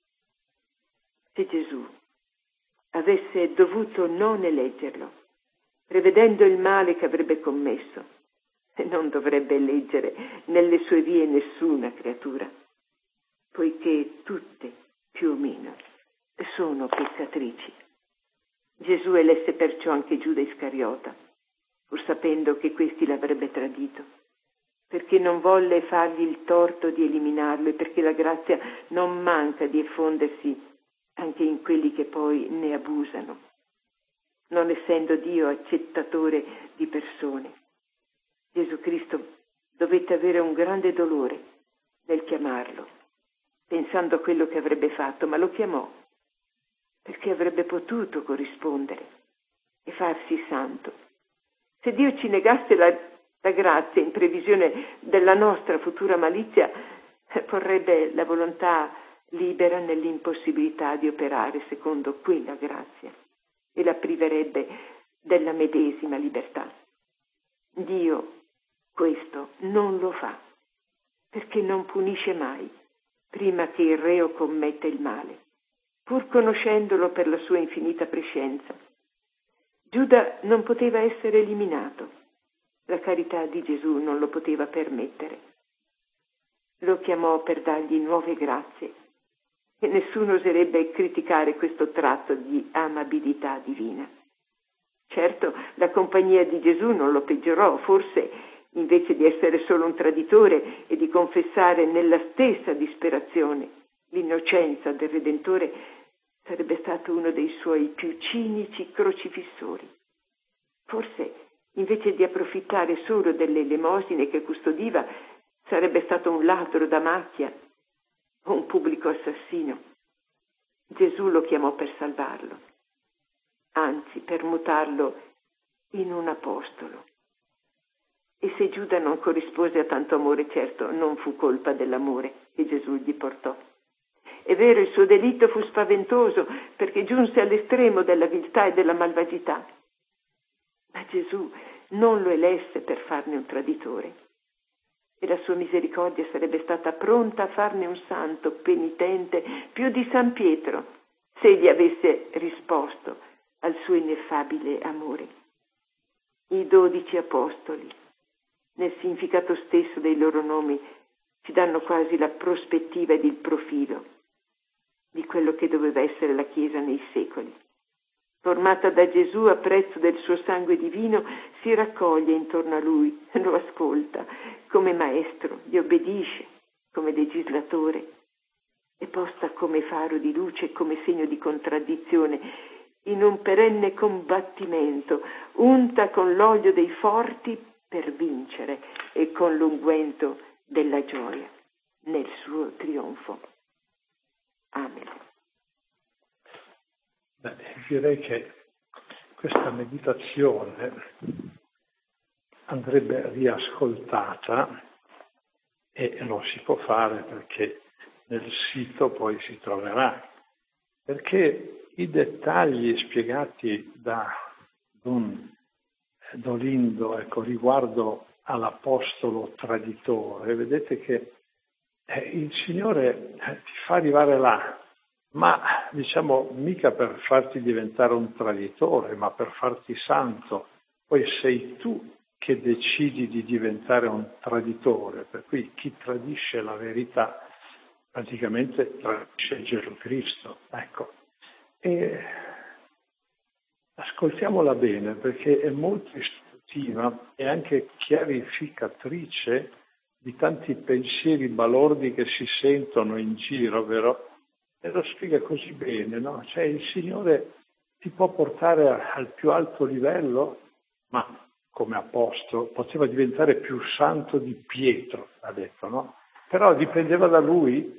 Se Gesù avesse dovuto non eleggerlo, prevedendo il male che avrebbe commesso, non dovrebbe eleggere nelle sue vie nessuna creatura, poiché tutte, più o meno, sono peccatrici. Gesù elesse perciò anche Giuda Iscariota, pur sapendo che questi l'avrebbe tradito, perché non volle fargli il torto di eliminarlo e perché la grazia non manca di effondersi anche in quelli che poi ne abusano, non essendo Dio accettatore di persone. Gesù Cristo dovette avere un grande dolore nel chiamarlo, pensando a quello che avrebbe fatto, ma lo chiamò perché avrebbe potuto corrispondere e farsi santo. Se Dio ci negasse la grazia in previsione della nostra futura malizia, porrebbe la volontà libera nell'impossibilità di operare secondo quella grazia e la priverebbe della medesima libertà. Dio questo non lo fa, perché non punisce mai prima che il reo commetta il male, pur conoscendolo per la sua infinita prescienza. Giuda non poteva essere eliminato, la carità di Gesù non lo poteva permettere. Lo chiamò per dargli nuove grazie e nessuno oserebbe criticare questo tratto di amabilità divina. Certo, la compagnia di Gesù non lo peggiorò, forse invece di essere solo un traditore e di confessare nella stessa disperazione l'innocenza del Redentore, sarebbe stato uno dei suoi più cinici crocifissori. Forse, invece di approfittare solo delle elemosine che custodiva, sarebbe stato un ladro da macchia o un pubblico assassino. Gesù lo chiamò per salvarlo, anzi per mutarlo in un apostolo. E se Giuda non corrispose a tanto amore, certo non fu colpa dell'amore che Gesù gli portò. È vero, il suo delitto fu spaventoso perché giunse all'estremo della viltà e della malvagità. Ma Gesù non lo elesse per farne un traditore. E la sua misericordia sarebbe stata pronta a farne un santo penitente più di San Pietro, se egli avesse risposto al suo ineffabile amore. I 12 apostoli, nel significato stesso dei loro nomi, ci danno quasi la prospettiva ed il profilo di quello che doveva essere la Chiesa nei secoli. Formata da Gesù a prezzo del suo sangue divino, si raccoglie intorno a lui, lo ascolta come maestro, gli obbedisce come legislatore, è posta come faro di luce e come segno di contraddizione in un perenne combattimento, unta con l'olio dei forti per vincere e con l'unguento della gioia nel suo trionfo. Amen. Beh, direi che questa meditazione andrebbe riascoltata e lo si può fare perché nel sito poi si troverà, perché i dettagli spiegati da Don Dolindo, riguardo all'apostolo traditore, vedete che il Signore ti fa arrivare là, ma diciamo mica per farti diventare un traditore, ma per farti santo. Poi sei tu che decidi di diventare un traditore, per cui chi tradisce la verità praticamente tradisce Gesù Cristo. Ecco. E ascoltiamola bene perché è molto istruttiva e anche chiarificatrice di tanti pensieri balordi che si sentono in giro, vero? E lo spiega così bene, no? Cioè il Signore ti può portare al più alto livello, ma come apostolo poteva diventare più santo di Pietro, ha detto, no? Però dipendeva da lui.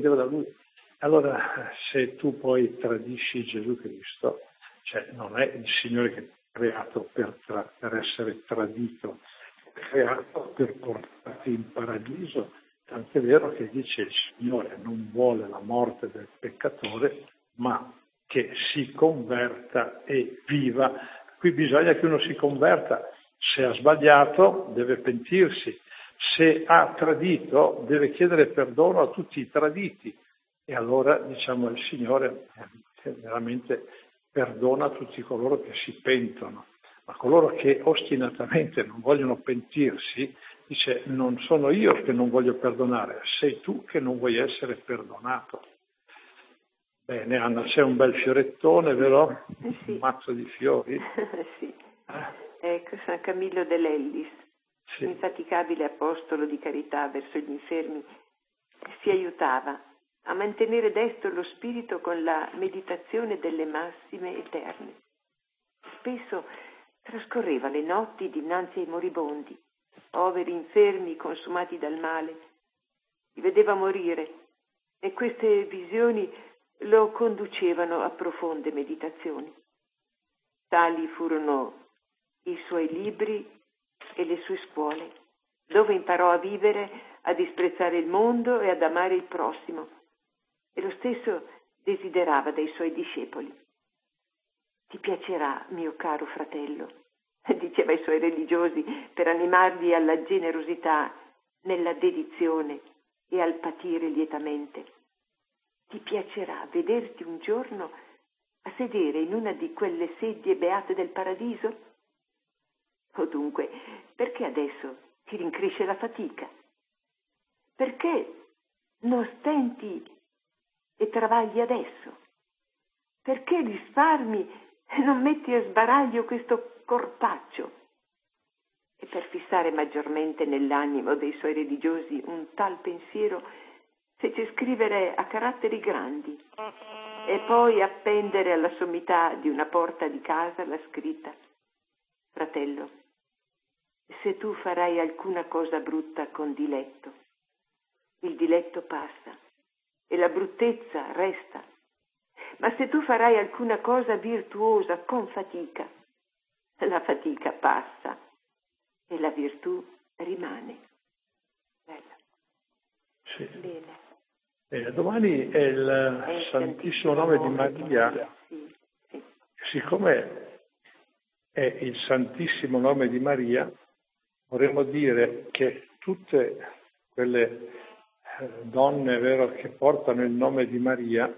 Allora, se tu poi tradisci Gesù Cristo, cioè non è il Signore che ti ha creato per essere tradito, è creato per portarti in paradiso. Tant'è vero che dice il Signore non vuole la morte del peccatore, ma che si converta e viva. Qui bisogna che uno si converta. Se ha sbagliato deve pentirsi, se ha tradito deve chiedere perdono a tutti i traditi. E allora, diciamo, il Signore veramente perdona tutti coloro che si pentono. Ma coloro che ostinatamente non vogliono pentirsi, dice, non sono io che non voglio perdonare, sei tu che non vuoi essere perdonato. Bene, Anna, c'è un bel fiorettone, vero? Sì. Un mazzo di fiori? Sì. Ecco, San Camillo dell'Ellis, sì. Infaticabile apostolo di carità verso gli infermi, si aiutava a mantenere destro lo spirito con la meditazione delle massime eterne. Spesso trascorreva le notti dinanzi ai moribondi, poveri infermi consumati dal male. Li vedeva morire e queste visioni lo conducevano a profonde meditazioni. Tali furono i suoi libri e le sue scuole, dove imparò a vivere, a disprezzare il mondo e ad amare il prossimo. E lo stesso desiderava dai suoi discepoli. Ti piacerà, mio caro fratello, diceva ai suoi religiosi per animarli alla generosità nella dedizione e al patire lietamente. Ti piacerà vederti un giorno a sedere in una di quelle sedie beate del paradiso? O dunque, perché adesso ti rincresce la fatica? Perché non stenti e travagli adesso? Perché risparmi e non metti a sbaraglio questo corpaccio? E per fissare maggiormente nell'animo dei suoi religiosi un tal pensiero, fece scrivere a caratteri grandi e poi appendere alla sommità di una porta di casa la scritta: fratello, se tu farai alcuna cosa brutta con diletto, il diletto passa e la bruttezza resta. Ma se tu farai alcuna cosa virtuosa con fatica, la fatica passa e la virtù rimane. Bello. Sì. Bene. Domani è il Santissimo Nome di Maria. Sì. Siccome è il Santissimo Nome di Maria, vorremmo dire che tutte quelle donne, vero, che portano il nome di Maria,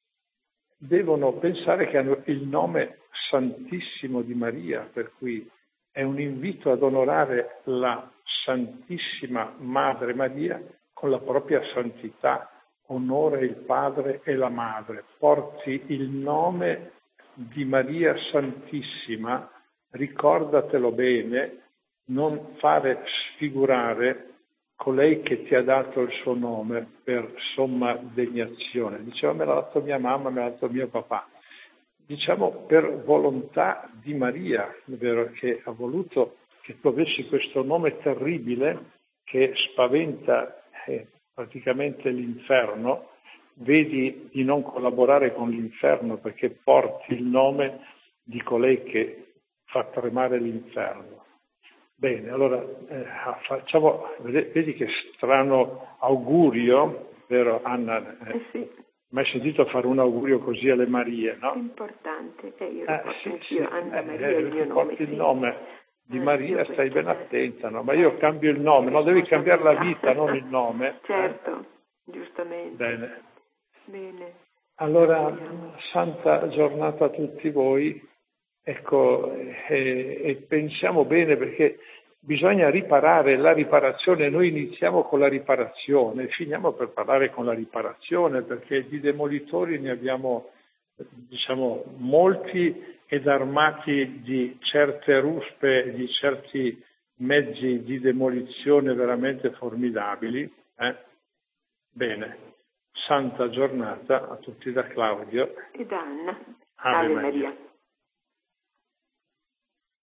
devono pensare che hanno il nome Santissimo di Maria, per cui è un invito ad onorare la Santissima Madre Maria con la propria santità. Onora il Padre e la Madre, porti il nome di Maria Santissima, ricordatelo bene, non fare sfigurare colei che ti ha dato il suo nome per somma degnazione. Diceva, me l'ha dato mia mamma, me l'ha dato mio papà. Diciamo per volontà di Maria, è vero, che ha voluto che tu avessi questo nome terribile che spaventa praticamente l'inferno. Vedi di non collaborare con l'inferno perché porti il nome di colei che fa tremare l'inferno. Bene, allora facciamo, vedi che strano augurio, vero Anna? Sì. Mai sentito fare un augurio così alle Marie, no? È importante, io lo porto anch'io, sì. Anna Maria è il mio nome. Porti il nome di Maria, stai ben attenta, no? Ma io certo. Cambio il nome, no? Devi cambiare la vita, non il nome. Certo, giustamente. Bene. Allora, santa giornata a tutti voi, ecco, e pensiamo bene perché bisogna riparare, la riparazione, noi iniziamo con la riparazione, finiamo per parlare con la riparazione, perché di demolitori ne abbiamo, diciamo, molti ed armati di certe ruspe, di certi mezzi di demolizione veramente formidabili. Bene, santa giornata a tutti da Claudio e da Anna. Ave Maria.